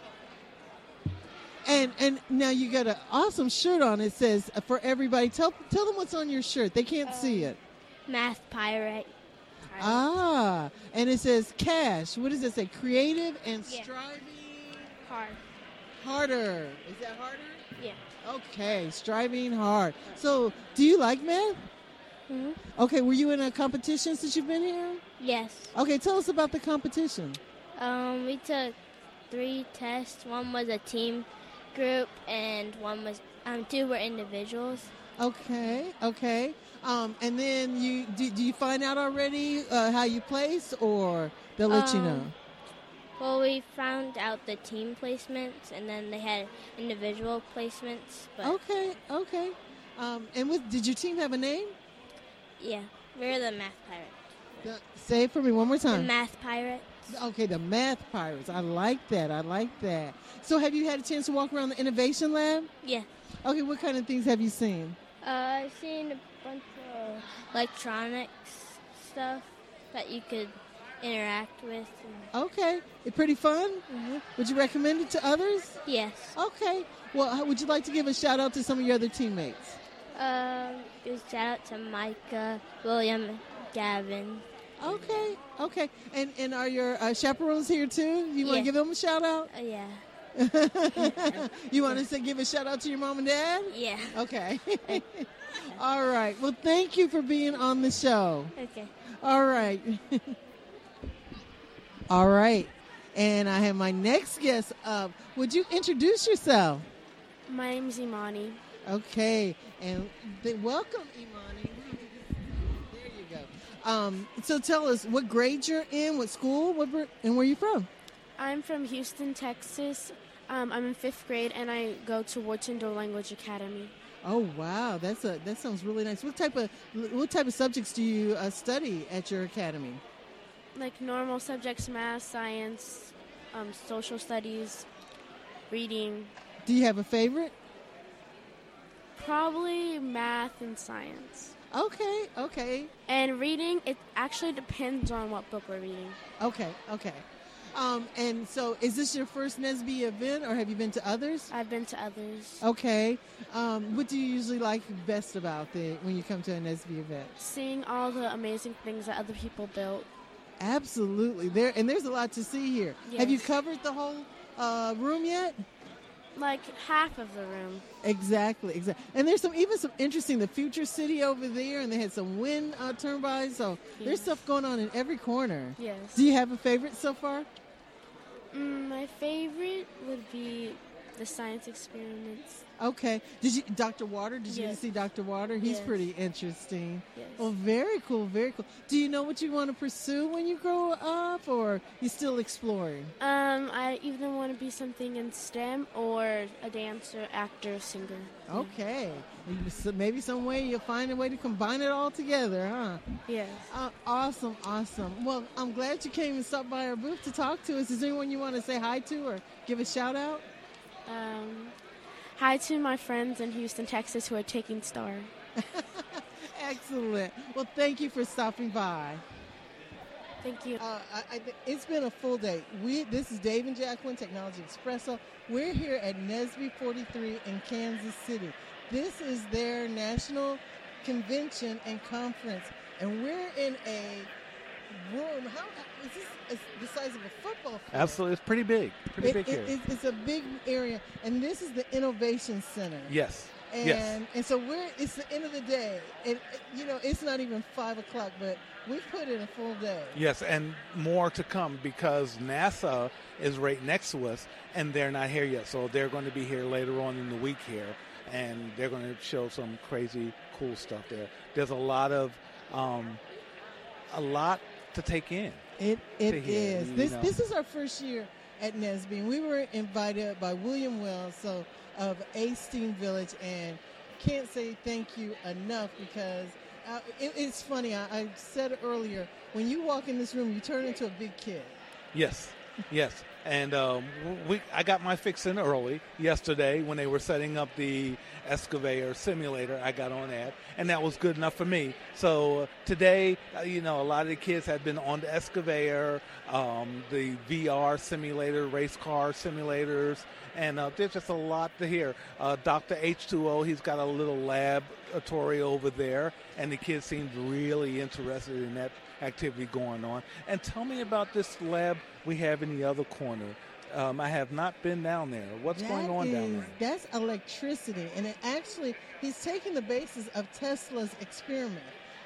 And and now you got an awesome shirt on. It says uh, for everybody. Tell tell them what's on your shirt. They can't see it. Math pirate. Ah, and it says cash. What does it say? Creative and Yeah. striving Hard. harder. Is that harder? Yeah. Okay, striving hard. So, do you like math? hmm Okay, were you in a competition since you've been here? Yes. Okay, tell us about the competition. Um, we took three tests. One was a team group, and one was um two were individuals. Okay, okay. Um, and then you do, do you find out already uh, how you place, or they'll let you know? Um, Well, we found out the team placements, and then they had individual placements. But Okay, okay. Um, and with, did your team have a name? yeah, we're the Math Pirates. The, say it for me one more The time. Math Pirates. Okay, the Math Pirates. I like that. I like that. So have you had a chance to walk around the Innovation Lab? Yeah. Okay, what kind of things have you seen? Uh, I've seen a bunch of electronics stuff that you could interact with. And Okay, it pretty fun? Mhm. Would you recommend it to others? yes. Okay. Well, how- would you like to give a shout out to some of your other teammates? Um, give a shout out to Micah, William, Gavin. Okay, okay. And and are your uh, chaperones here too? You want to Yeah. give them a shout out? Uh, yeah. You want to say give a shout out to your mom and dad? Yeah. Okay. All right. Well, thank you for being on the show. Okay. All right. All right. And I have my next guest up. Would you introduce yourself? My name's Imani. Okay. And th- welcome, Imani. There you go. Um, so tell us what grade you're in, what school, what, br- and where you from? I'm from Houston, Texas. Um, I'm in fifth grade, and I go to Wharton Door Language Academy. Oh wow, that's a that sounds really nice. What type of what type of subjects do you uh, study at your academy? Like normal subjects, math, science, um, social studies, reading. Do you have a favorite? Probably math and science. Okay, okay, And reading, it actually depends on what book we're reading. okay, okay. Um, and so, is this your first N S B event, or have you been to others? I've been to others. Okay. Um, what do you usually like best about the when you come to an N S B event? Seeing all the amazing things that other people built. Absolutely, there and there's a lot to see here. Have you Yes. covered the whole uh, room yet? Like half of the room. Exactly, exactly. And there's some even some interesting the future city over there, and they had some wind uh, turbines. So there's Yes. stuff going on in every corner. Yes. Do you have a favorite so far? Mm, my favorite would be the science experiments. Okay. Did you, Doctor Water? Did you get to Yes. see Doctor Water? He's Yes. pretty interesting. Yes. Well, very cool, very cool. Do you know what you want to pursue when you grow up, or you still exploring? Um, I either want to be something in STEM or a dancer, actor, singer. Okay. Maybe some- Maybe some way you'll find a way to combine it all together, huh? Yes. Uh, awesome, awesome. Well, I'm glad you came and stopped by our booth to talk to us. Is there anyone you want to say hi to or give a shout out? Um, hi to my friends in Houston, Texas who are taking STAR. Excellent. Well, thank you for stopping by. Thank you. Uh, I, I, it's been a full day. We this is Dave and Jacqueline Technology Espresso. We're here at N S B forty-three in Kansas City. This is their national convention and conference, and we're in a room. How is this? Is the size of a football field? Absolutely, it's pretty big, pretty It- big it- here. it's, it's a big area, and this is the Innovation Center. Yes. And Yes. and so we're it's the end of the day, and you know it's not even five o'clock, but we put in a full day. Yes, and more to come because NASA is right next to us, and they're not here yet. So they're going to be here later on in the week here, and they're going to show some crazy, cool stuff there. There's a lot of, um, a lot to take in. It it to hear, is. you This know. this is our first year at N S B, and we were invited by William Wells, so of Astein Village, and can't say thank you enough because uh, it, it's funny. I, I said earlier, when you walk in this room, you turn into a big kid. Yes, yes. And um, we, I got my fix in early yesterday when they were setting up the excavator simulator. I got on that, and that was good enough for me. So uh, today, uh, you know, a lot of the kids have been on the excavator, um, the V R simulator, race car simulators, and uh, there's just a lot to hear. Uh, Doctor H two O, he's got a little laboratory over there, and the kids seemed really interested in that activity going on. And tell me about this lab we have in the other corner. Um, I have not been down there. What's That going on down is- there? That's electricity, and it actually he's taking the basis of Tesla's experiment.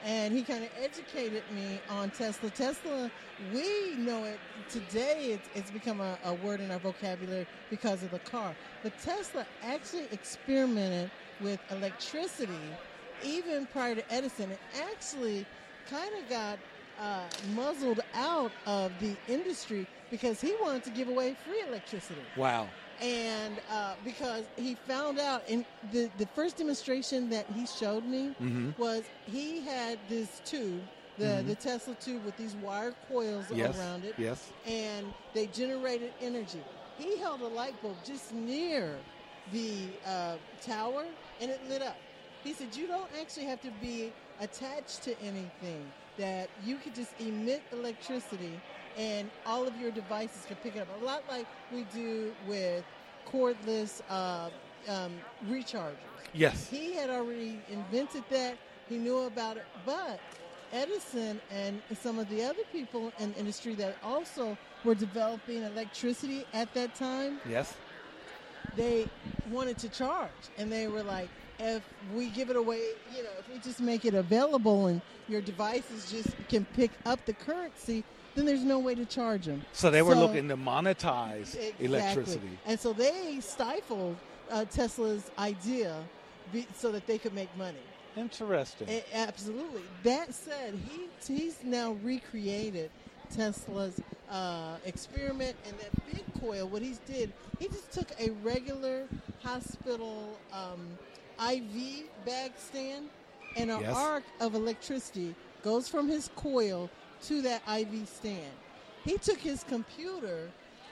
and he kind of educated me on Tesla. Tesla, we know it today, it's, it's become a, a word in our vocabulary because of the car. But Tesla actually experimented with electricity even prior to Edison. It actually kind of got uh, muzzled out of the industry because he wanted to give away free electricity. Wow. And uh, because he found out, and the, the first demonstration that he showed me Mm-hmm. was he had this tube, the, Mhm. the Tesla tube with these wire coils Yes. around it, Yes. and they generated energy. He held a light bulb just near the uh, tower, and it lit up. He said, you don't actually have to be attached to anything, that you could just emit electricity and all of your devices can pick it up. A lot like we do with cordless uh, um, rechargers. Yes. He had already invented that. He knew about it. But Edison and some of the other people in the industry that also were developing electricity at that time, Yes. they wanted to charge. And they were like, if we give it away, you know, if we just make it available and your devices just can pick up the currency, then there's no way to charge them. So they were So- looking to monetize Exactly. electricity. And so they stifled uh, Tesla's idea be, so that they could make money. Interesting. A- absolutely. That said, he he's now recreated Tesla's uh, experiment, and that big coil, what he did, he just took a regular hospital um, I V bag stand, and an Yes. arc of electricity goes from his coil to that I V stand. He took his computer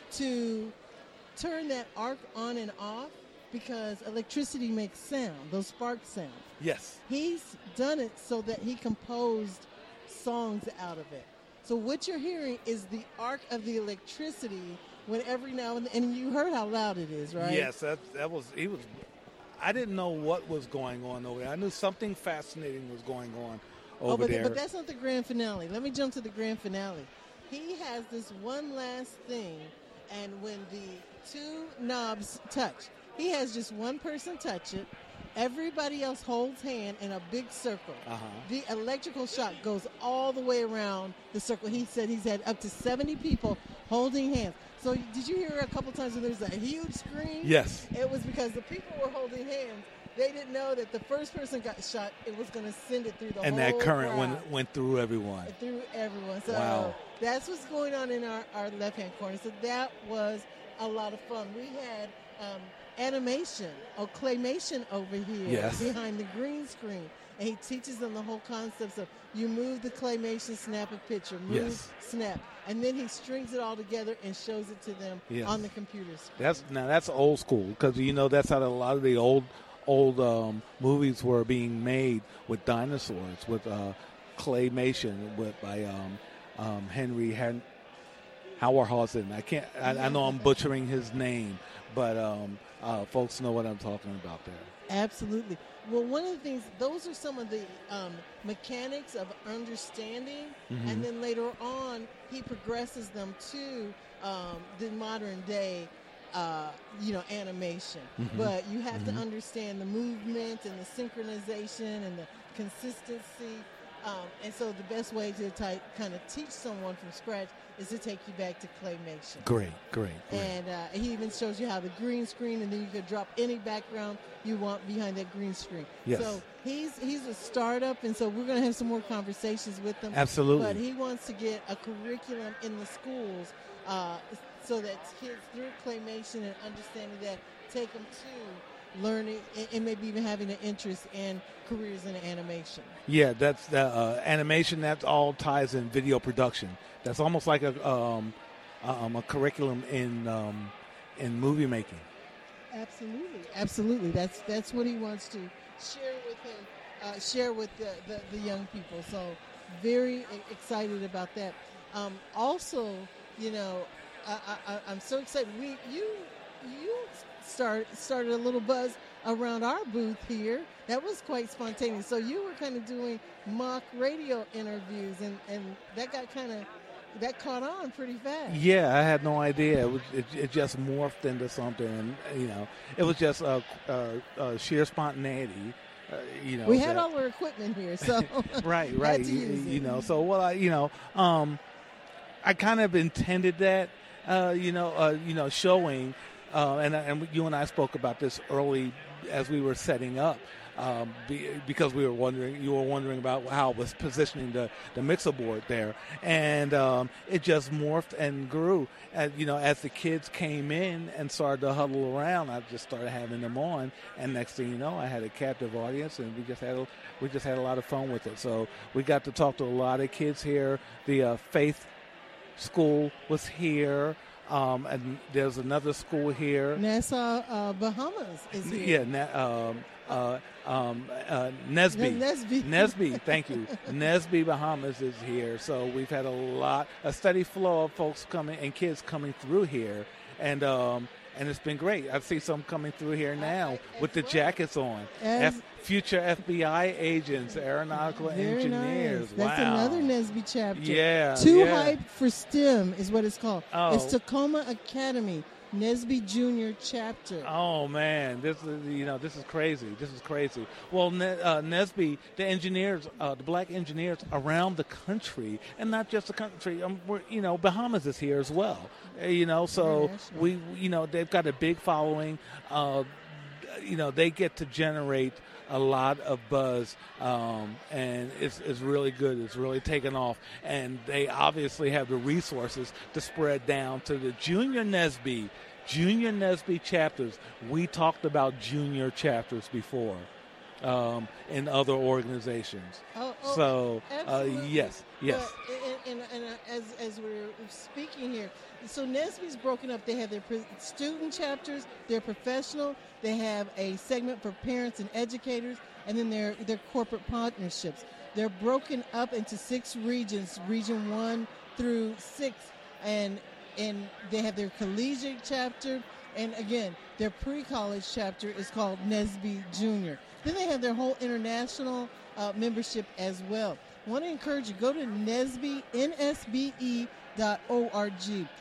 to turn that arc on and off because electricity makes sound, those spark sounds. Yes. He's done it so that he composed songs out of it. So what you're hearing is the arc of the electricity when every now and then, and you heard how loud it is, right? Yes, that that was he was. I didn't know what was going on over there. I knew something fascinating was going on over oh, but, there. but that's not the grand finale. Let me jump to the grand finale. He has this one last thing, and when the two knobs touch, he has just one person touch it. Everybody else holds hand in a big circle. Uh-huh. The electrical shock goes all the way around the circle. He said he's had up to seventy people holding hands. So did you hear a couple times when there's a huge scream? Yes. It was because the people were holding hands. They didn't know that the first person got shot, it was going to send it through the and whole that current crowd. went went through everyone. Through everyone. So Wow. that's what's going on in our, our left-hand corner. So that was a lot of fun. We had um, animation or claymation over here Yes. behind the green screen. And he teaches them the whole concept of you move the claymation, snap a picture, move, Yes. snap. And then he strings it all together and shows it to them Yes. on the computer screen. That's now that's old school because you know that's how a lot of the old old um, movies were being made with dinosaurs with uh, claymation with by um, um, Henry Hen- Hauerhausen. I can't. I, I know I'm butchering his name, but um, uh, folks know what I'm talking about there. Absolutely. Well, one of the things, those are some of the um, mechanics of understanding, Mhm. and then later on, he progresses them to um, the modern day, uh, you know, animation. Mhm. But you have Mhm. to understand the movement and the synchronization and the consistency. Um, and so the best way to ty- kind of teach someone from scratch is to take you back to claymation. Great, great, great. And uh, he even shows you how the green screen, and then you could drop any background you want behind that green screen. Yes. So he's he's a startup, and so we're going to have some more conversations with him. Absolutely. But he wants to get a curriculum in the schools uh, so that kids, through claymation and understanding that, take them to learning and, and maybe even having an interest in careers in animation. Yeah, that's the uh, animation. That all ties in video production. That's almost like a um, um, a curriculum in um, in movie making. Absolutely, absolutely. That's that's what he wants to share with him, uh, share with the, the, the young people. So very e- excited about that. Um, also, you know, I, I, I'm so excited. We you you start started a little buzz around our booth here. That was quite spontaneous. So you were kind of doing mock radio interviews, and, and that got kind of that caught on pretty fast. Yeah, I had no idea. It, was, it, it just morphed into something, and you know, it was just uh, uh, uh, sheer spontaneity. uh, you know, we had that, all our equipment here, so right, had right, to you, use it. you know. So what I, you know, um, I kind of intended that, uh, you know, uh, you know, showing, uh, and and you and I spoke about this early as we were setting up. Um, be, because we were wondering, you were wondering about how I was positioning the, the mixer board there, and um, it just morphed and grew. And you know, as the kids came in and started to huddle around, I just started having them on, and next thing you know, I had a captive audience, and we just had a, we just had a lot of fun with it. So we got to talk to a lot of kids here. The uh, Faith School was here. Um, and there's another school here. Nassau, uh, Bahamas is here. Yeah, na- um, uh, um, uh, Nesby. Nesby. Nesby, thank you. Nesby, Bahamas is here. So we've had a lot, a steady flow of folks coming and kids coming through here. And um, and it's been great. I see some coming through here now with the jackets on. F- future F B I agents, aeronautical Very engineers. Nice. That's wow. another Nesby chapter. Yeah. Too yeah. Hype for STEM is what it's called. Oh. It's Tacoma Academy. Nesby Junior chapter. Oh man, this is you know this is crazy. This is crazy. Well, ne- uh, Nesby, the engineers, uh, the black engineers around the country, and not just the country. Um, we're, you know, Bahamas is here as well. Uh, you know, so we, you know, they've got a big following. Uh, you know, they get to generate a lot of buzz, um, and it's, it's really good. It's really taken off, and they obviously have the resources to spread down to the junior Nesby, junior Nesby chapters. We talked about junior chapters before um, in other organizations. Oh, oh, so, uh, absolutely. yes, yes. But, and, and, and as, as we're speaking here, so Nesby's broken up. They have their pre- student chapters, they're professional, they have a segment for parents and educators, and then their their corporate partnerships. They're broken up into six regions, region one through six, and and they have their collegiate chapter, and again, their pre-college chapter is called Nesby Junior. Then they have their whole international uh, membership as well. I want to encourage you, go to Nesby, N S B E dot org.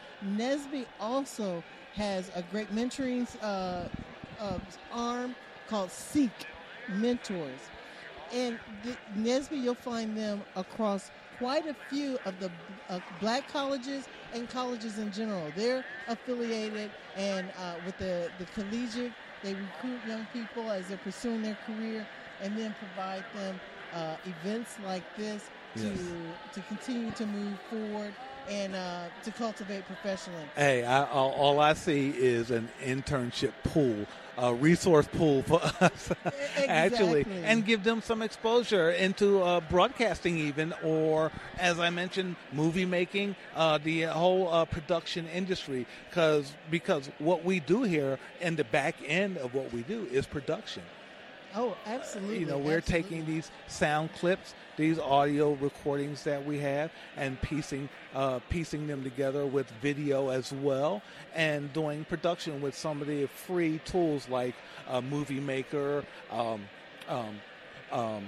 Nesby also has a great mentoring uh, uh, arm called Seek Mentors. And the, Nesby, you'll find them across quite a few of the uh, black colleges and colleges in general. They're affiliated and uh, with the, the collegiate. They recruit young people as they're pursuing their career and then provide them uh, events like this to Yes. to continue to move forward and uh, to cultivate professionally. Hey, I, all, all I see is an internship pool, a resource pool for us, actually, Exactly. and give them some exposure into uh, broadcasting even, or, as I mentioned, movie making, uh, the whole uh, production industry, because because what we do here in the back end of what we do is production. Oh, absolutely. You know, we're absolutely. taking these sound clips, these audio recordings that we have, and piecing uh, piecing them together with video as well, and doing production with some of the free tools like uh, Movie Maker, um, um, um,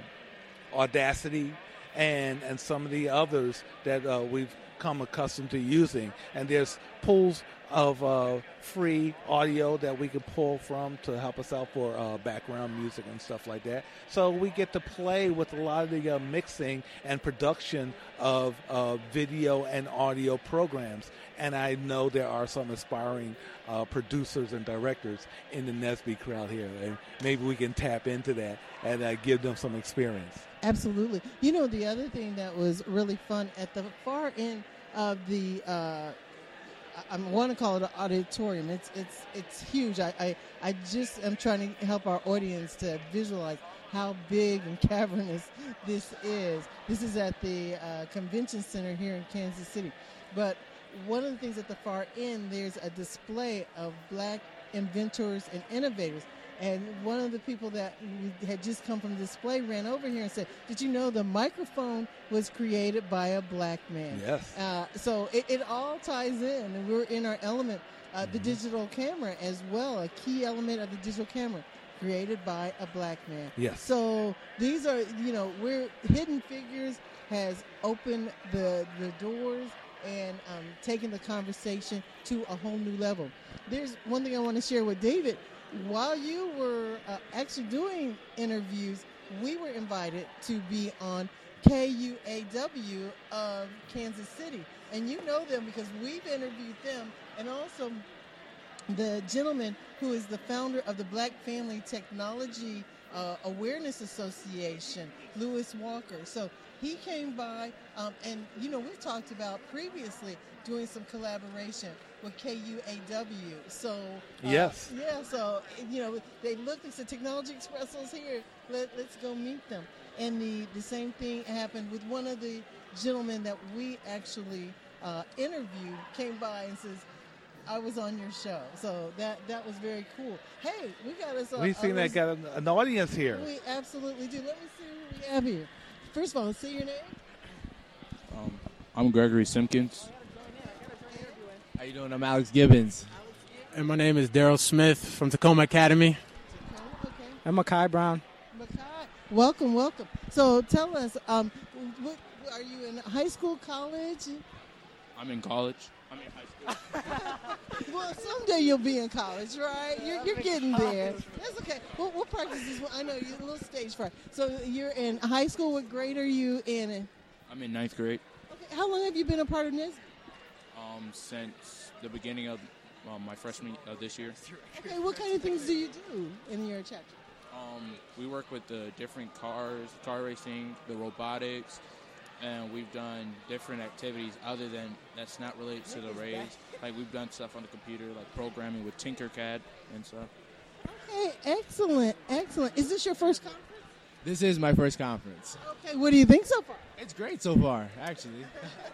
Audacity, and and some of the others that uh, we've come accustomed to using. And there's pools of uh, free audio that we can pull from to help us out for uh, background music and stuff like that. So we get to play with a lot of the uh, mixing and production of uh, video and audio programs. And I know there are some aspiring uh, producers and directors in the Nesby crowd here. And maybe we can tap into that and uh, give them some experience. Absolutely. You know, the other thing that was really fun at the far end of the, uh, I, I want to call it an auditorium. It's it's it's huge. I, I, I just am trying to help our audience to visualize how big and cavernous this is. This is at the uh, convention center here in Kansas City. But one of the things at the far end, there's a display of black inventors and innovators. And one of the people that had just come from the display ran over here and said, did you know the microphone was created by a black man? Yes. Uh, so it, it all ties in, and we're in our element. Uh, the digital camera as well, a key element of the digital camera, created by a black man. Yes. So these are, you know, we're Hidden Figures has opened the, the doors and um, taken the conversation to a whole new level. There's one thing I want to share with David. while you were uh, actually doing interviews, we were invited to be on K U A W of Kansas City. And you know them because we've interviewed them, and also the gentleman who is the founder of the Black Family Technology uh, Awareness Association, Lewis Walker. So he came by, um, and, you know, we've talked about previously doing some collaboration with K U A W. So, uh, yes. Yeah, so, you know, they looked and said, Technology Expresso's here. Let, let's go meet them. And the, the same thing happened with one of the gentlemen that we actually uh, interviewed, came by and says, I was on your show. So that that was very cool. Hey, we got us. We've seen that got an, an audience here. We absolutely do. Let me see who we have here. First of all, say your name. Um, I'm Gregory Simpkins. How you doing? I'm Alex Gibbons. And my name is Daryl Smith from Tacoma Academy. Okay. I'm Makai Brown. Makai, welcome, welcome. So tell us, um, what, are you in high school, college? I'm in college. I'm in high school. Well, someday you'll be in college, right? You're, you're getting there. That's okay. We'll, we'll practice this. I know you're a little stage fright. So you're in high school. What grade are you in? I'm in ninth grade. Okay. How long have you been a part of N S B? Um, since the beginning of um, my freshman of this year. Okay. What kind of things do you do in your chapter? Um, we work with the different cars, car racing, the robotics, and we've done different activities other than that's not related to the race. Like we've done stuff on the computer, like programming with Tinkercad and stuff. Okay, excellent, excellent. Is this your first conference? This is my first conference. Okay, what do you think so far? It's great so far, actually.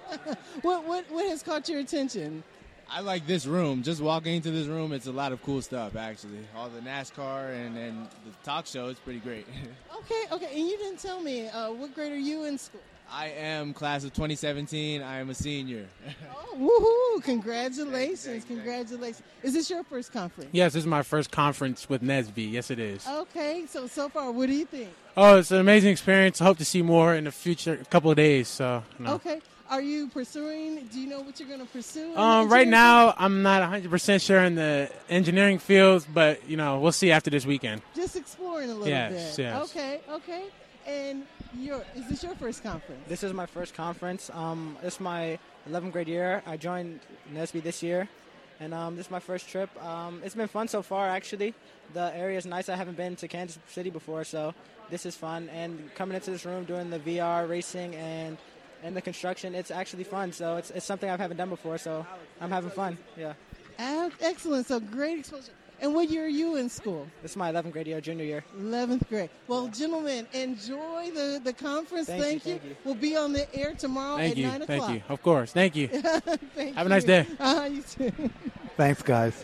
what what what has caught your attention? I like this room. Just walking into this room, it's a lot of cool stuff, actually. All the NASCAR and, and the talk show, it's pretty great. Okay, okay, and you didn't tell me, uh, what grade are you in school? I am class of twenty seventeen. I am a senior. Oh, woohoo! Congratulations, thanks, thanks, congratulations. Thanks. Is this your first conference? Yes, this is my first conference with N S B. Yes, it is. Okay, so so far, what do you think? Oh, it's an amazing experience. I hope to see more in the future, couple of days. So, you know. Okay. Are you pursuing, do you know what you're going to pursue? Um, right now, I'm not one hundred percent sure in the engineering fields, but, you know, we'll see after this weekend. Just exploring a little yes, bit. Yes, Okay, okay. And your, is this your first conference? This is my first conference. Um, this is my eleventh grade year. I joined N S B this year, and um, this is my first trip. Um, it's been fun so far, actually. The area is nice. I haven't been to Kansas City before, so this is fun. And coming into this room, doing the V R racing and and the construction, it's actually fun. So it's it's something I haven't done before, so I'm having fun. Yeah. Uh, excellent. So great exposure. And what year are you in school? This is my eleventh grade year, junior year. eleventh grade. Well, gentlemen, enjoy the, the conference. Thank, thank you, you. Thank you. We'll be on the air tomorrow thank at you, nine o'clock. Thank you. Of course. Thank you. Thank Have you. a nice day. Uh, you too. Thanks, guys.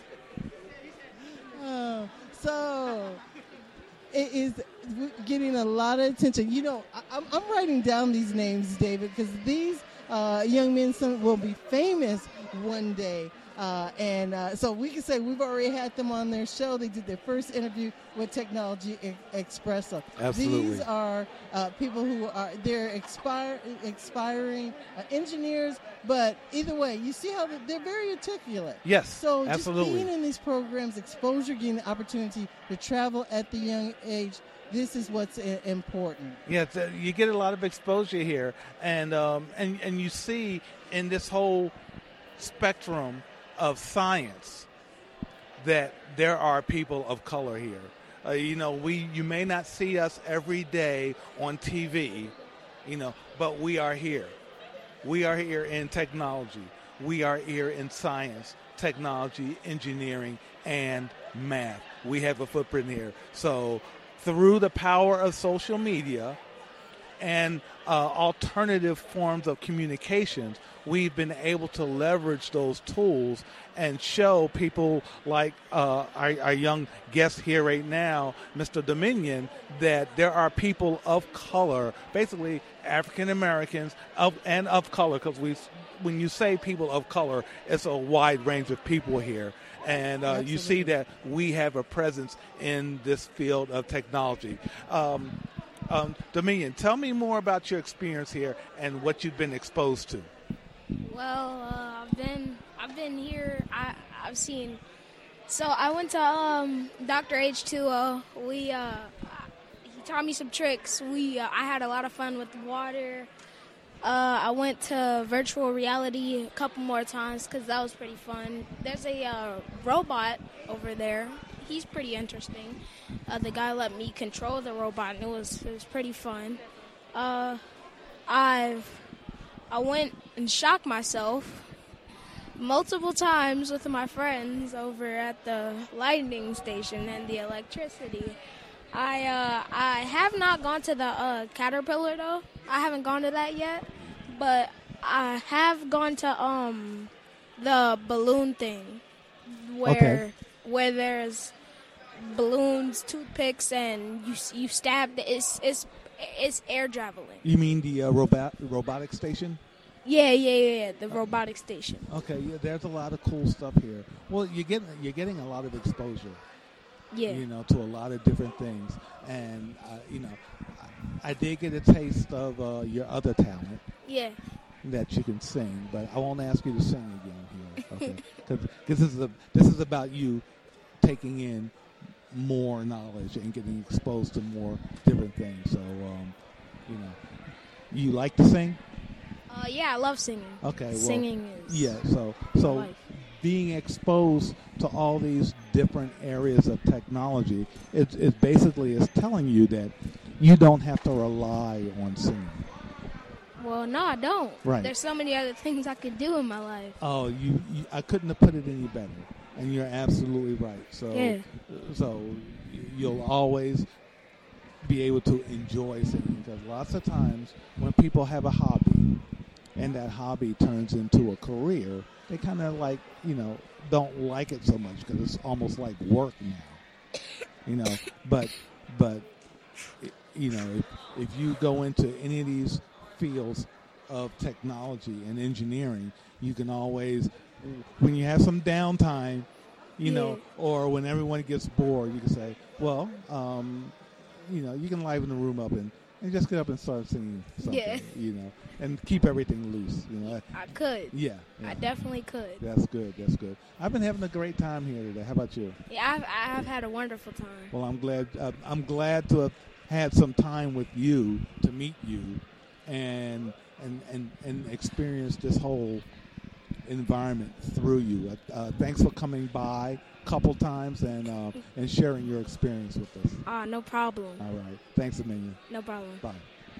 Uh, so it is getting a lot of attention. You know, I, I'm, I'm writing down these names, David, because these uh, young men some will be famous one day. Uh, and uh, so we can say we've already had them on their show. They did their first interview with Technology e- Expresso. Absolutely. These are uh, people who are, they're expire, expiring uh, engineers, but either way, you see how they're very articulate. Yes, So absolutely. just being in these programs, exposure, getting the opportunity to travel at the young age, this is what's I- important. Yeah, it's, uh, you get a lot of exposure here, and um, and and you see in this whole spectrum of science that there are people of color here. Uh, you know, we you may not see us every day on T V, you know, but we are here. We are here in technology. We are here in science, technology, engineering, and math. We have a footprint here. So through the power of social media and uh, alternative forms of communications, we've been able to leverage those tools and show people like uh, our, our young guest here right now, Mister Dominion, that there are people of color, basically African Americans of and of color, because we, when you say people of color, it's a wide range of people here. And uh, you see that we have a presence in this field of technology. Um, um, Dominion, tell me more about your experience here and what you've been exposed to. Well, uh, I've been I've been here. I I've seen So I went to um, Doctor H two O. We uh, he taught me some tricks. We uh, I had a lot of fun with the water. Uh, I went to virtual reality a couple more times because that was pretty fun. There's a uh, robot over there. He's pretty interesting. Uh, the guy let me control the robot, and it was it was pretty fun. Uh, I've I went and shocked myself multiple times with my friends over at the lightning station and the electricity. I uh, I have not gone to the uh, Caterpillar though. I haven't gone to that yet, but I have gone to um the balloon thing where Okay. where there's balloons, toothpicks, and you you stab. The, it's it's it's air javelin. You mean the uh, robot robotic station? Yeah, yeah, yeah, yeah. The robotic station. Okay, yeah, there's a lot of cool stuff here. Well, you're getting you're getting a lot of exposure. Yeah. You know, to a lot of different things, and uh, you know, I, I did get a taste of uh, your other talent. Yeah. That you can sing, but I won't ask you to sing again here, okay? Because this is a this is about you taking in more knowledge and getting exposed to more different things. So, um, you know, you like to sing? Uh, yeah, I love singing. Okay, well, Singing is yeah. So, so life. being exposed to all these different areas of technology, it, it basically is telling you that you don't have to rely on singing. Well, no, I don't. Right. There's so many other things I could do in my life. Oh, you, you! I couldn't have put it any better, and you're absolutely right. So, Yeah. so you'll always be able to enjoy singing, because lots of times when people have a hobby and that hobby turns into a career, they kind of like you know don't like it so much because it's almost like work now, you know. But but you know if, if you go into any of these fields of technology and engineering, you can always, when you have some downtime, you Yeah. know, or when everyone gets bored, you can say, well, um, you know, you can liven the room up and, and just get up and start singing something, Yeah. you know, and keep everything loose, you know. I could. Yeah, yeah. I definitely could. That's good, that's good. I've been having a great time here today. How about you? Yeah, I've, I've had a wonderful time. Well, I'm glad. Uh, I'm glad to have had some time with you, to meet you, and and and, and experience this whole environment through you. Uh, uh, thanks for coming by a couple times and uh, and sharing your experience with us. Ah, no problem. All right. Thanks a million. No problem. Bye.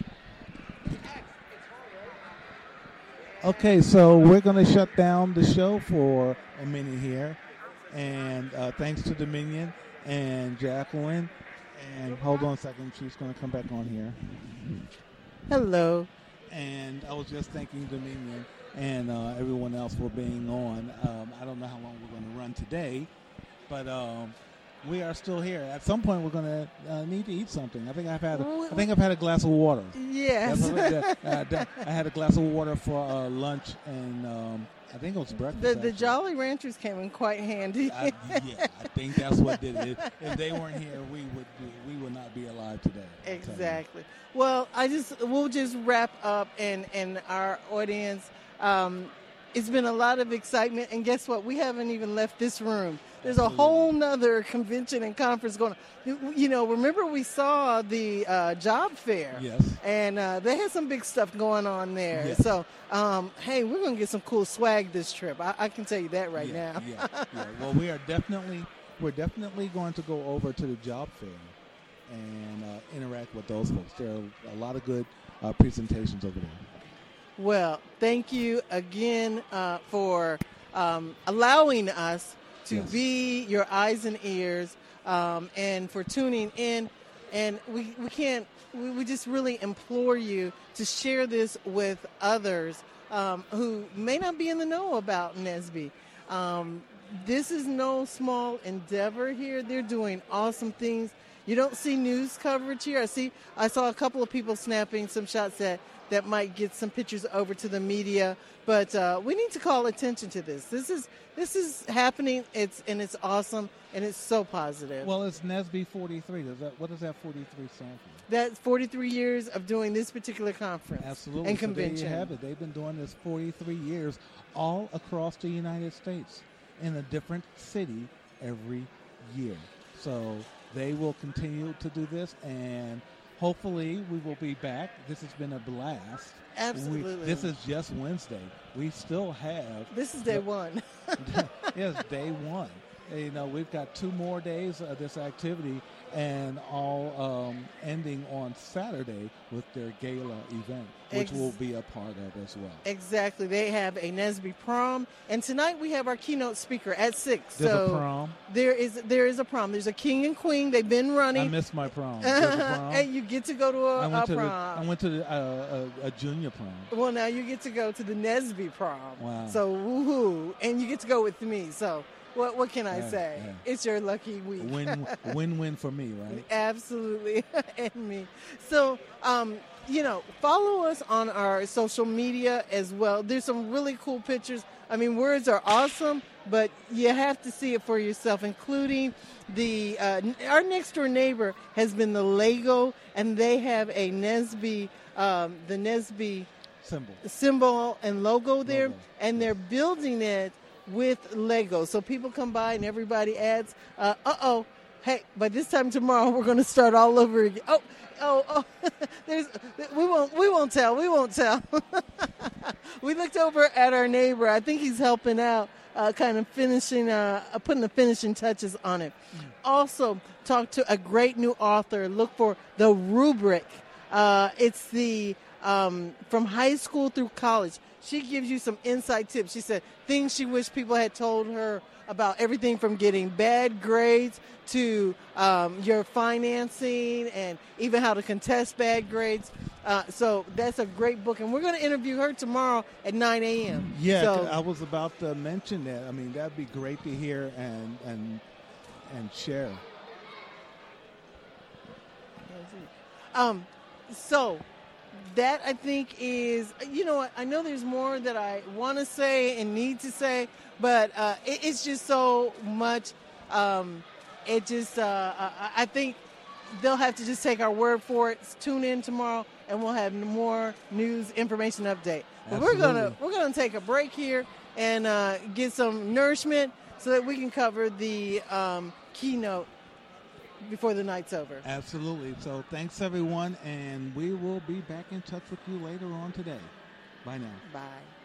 Okay, so we're going to shut down the show for a minute here. And uh, thanks to Dominion and Jacqueline. And hold on a second, she's going to come back on here. Hello. And I was just thanking Dominion and uh, everyone else for being on. Um, I don't know how long we're going to run today, but um, we are still here. At some point, we're going to uh, need to eat something. I think I've had. A, I think I've had a glass of water. Yes. That's what I, uh, I had a glass of water for uh, lunch, and um, I think it was breakfast. The, the actually. Jolly Ranchers came in quite handy. I, yeah, I think that's what did it. If, if they weren't here, we would be, we would not be alive today. I'll tell you. Exactly. Well, I just we'll just wrap up, and and our audience. Um, it's been a lot of excitement, and guess what? We haven't even left this room. There's a whole nother convention and conference going on. You know, remember we saw the uh, job fair. Yes. And uh, they had some big stuff going on there. Yes. So, um, hey, we're going to get some cool swag this trip. I, I can tell you that right yeah, now. yeah, yeah. Well, we are definitely we're definitely going to go over to the job fair and uh, interact with those folks. There are a lot of good uh, presentations over there. Well, thank you again uh, for um, allowing us to Yes. be your eyes and ears, um, and for tuning in. And we, we can't, we, we just really implore you to share this with others um, who may not be in the know about N S B. Um, this is no small endeavor here. They're doing awesome things. You don't see news coverage here. I see, I saw a couple of people snapping some shots that, that might get some pictures over to the media, but uh, we need to call attention to this. This is this is happening. It's and it's awesome, and it's so positive. Well, it's N S B forty-three. Does that what does that forty-three stand for? That's forty-three years of doing this particular conference Absolutely. and So there convention. you have it. They've been doing this forty-three years all across the United States in a different city every year. So they will continue to do this, and hopefully we will be back. This has been a blast. Absolutely. We, this is just Wednesday. We still have. This is day the, one. Yes, day one. You know, we've got two more days of this activity, and all um, ending on Saturday with their gala event, which Ex- we'll be a part of as well. Exactly. They have a Nesby prom, and tonight we have our keynote speaker at six. There's so a prom. There is there is a prom. There's a king and queen. They've been running. I missed my prom. There's a prom. And you get to go to a, I went a to prom. The, I went to the, uh, a, a junior prom. Well, now you get to go to the Nesby prom. Wow. So woohoo! And you get to go with me. So what what can I Yeah, say? yeah. It's your lucky week. Win win win for me, right? Absolutely, and me. So, um, you know, follow us on our social media as well. There's some really cool pictures. I mean, words are awesome, but you have to see it for yourself, including the uh, our next door neighbor has been the Lego, and they have a Nesby, um, the Nesby symbol, symbol and logo there, and they're building it with Lego. So people come by and everybody adds, uh oh, hey, by this time tomorrow we're going to start all over again. Oh, oh, oh, there's we won't we won't tell we won't tell. We looked over at our neighbor. I think he's helping out, uh, kind of finishing, uh, putting the finishing touches on it. Also, talk to a great new author. Look for The Rubric. Uh, it's the um, from high school through college. She gives you some inside tips. She said things she wished people had told her about everything from getting bad grades to um, your financing and even how to contest bad grades. Uh, so that's a great book. And we're going to interview her tomorrow at nine a.m. Yeah, so, I was about to mention that. I mean, that'd be great to hear and and and share. Um, so that I think is, you know, I know there's more that I want to say and need to say, but uh, it, it's just so much. Um, it just, uh, I, I think they'll have to just take our word for it. Tune in tomorrow, and we'll have more news, information, update. But we're gonna we're gonna take a break here and uh, get some nourishment so that we can cover the um, keynote before the night's over. Absolutely. So thanks, everyone, and we will be back in touch with you later on today. Bye now. Bye.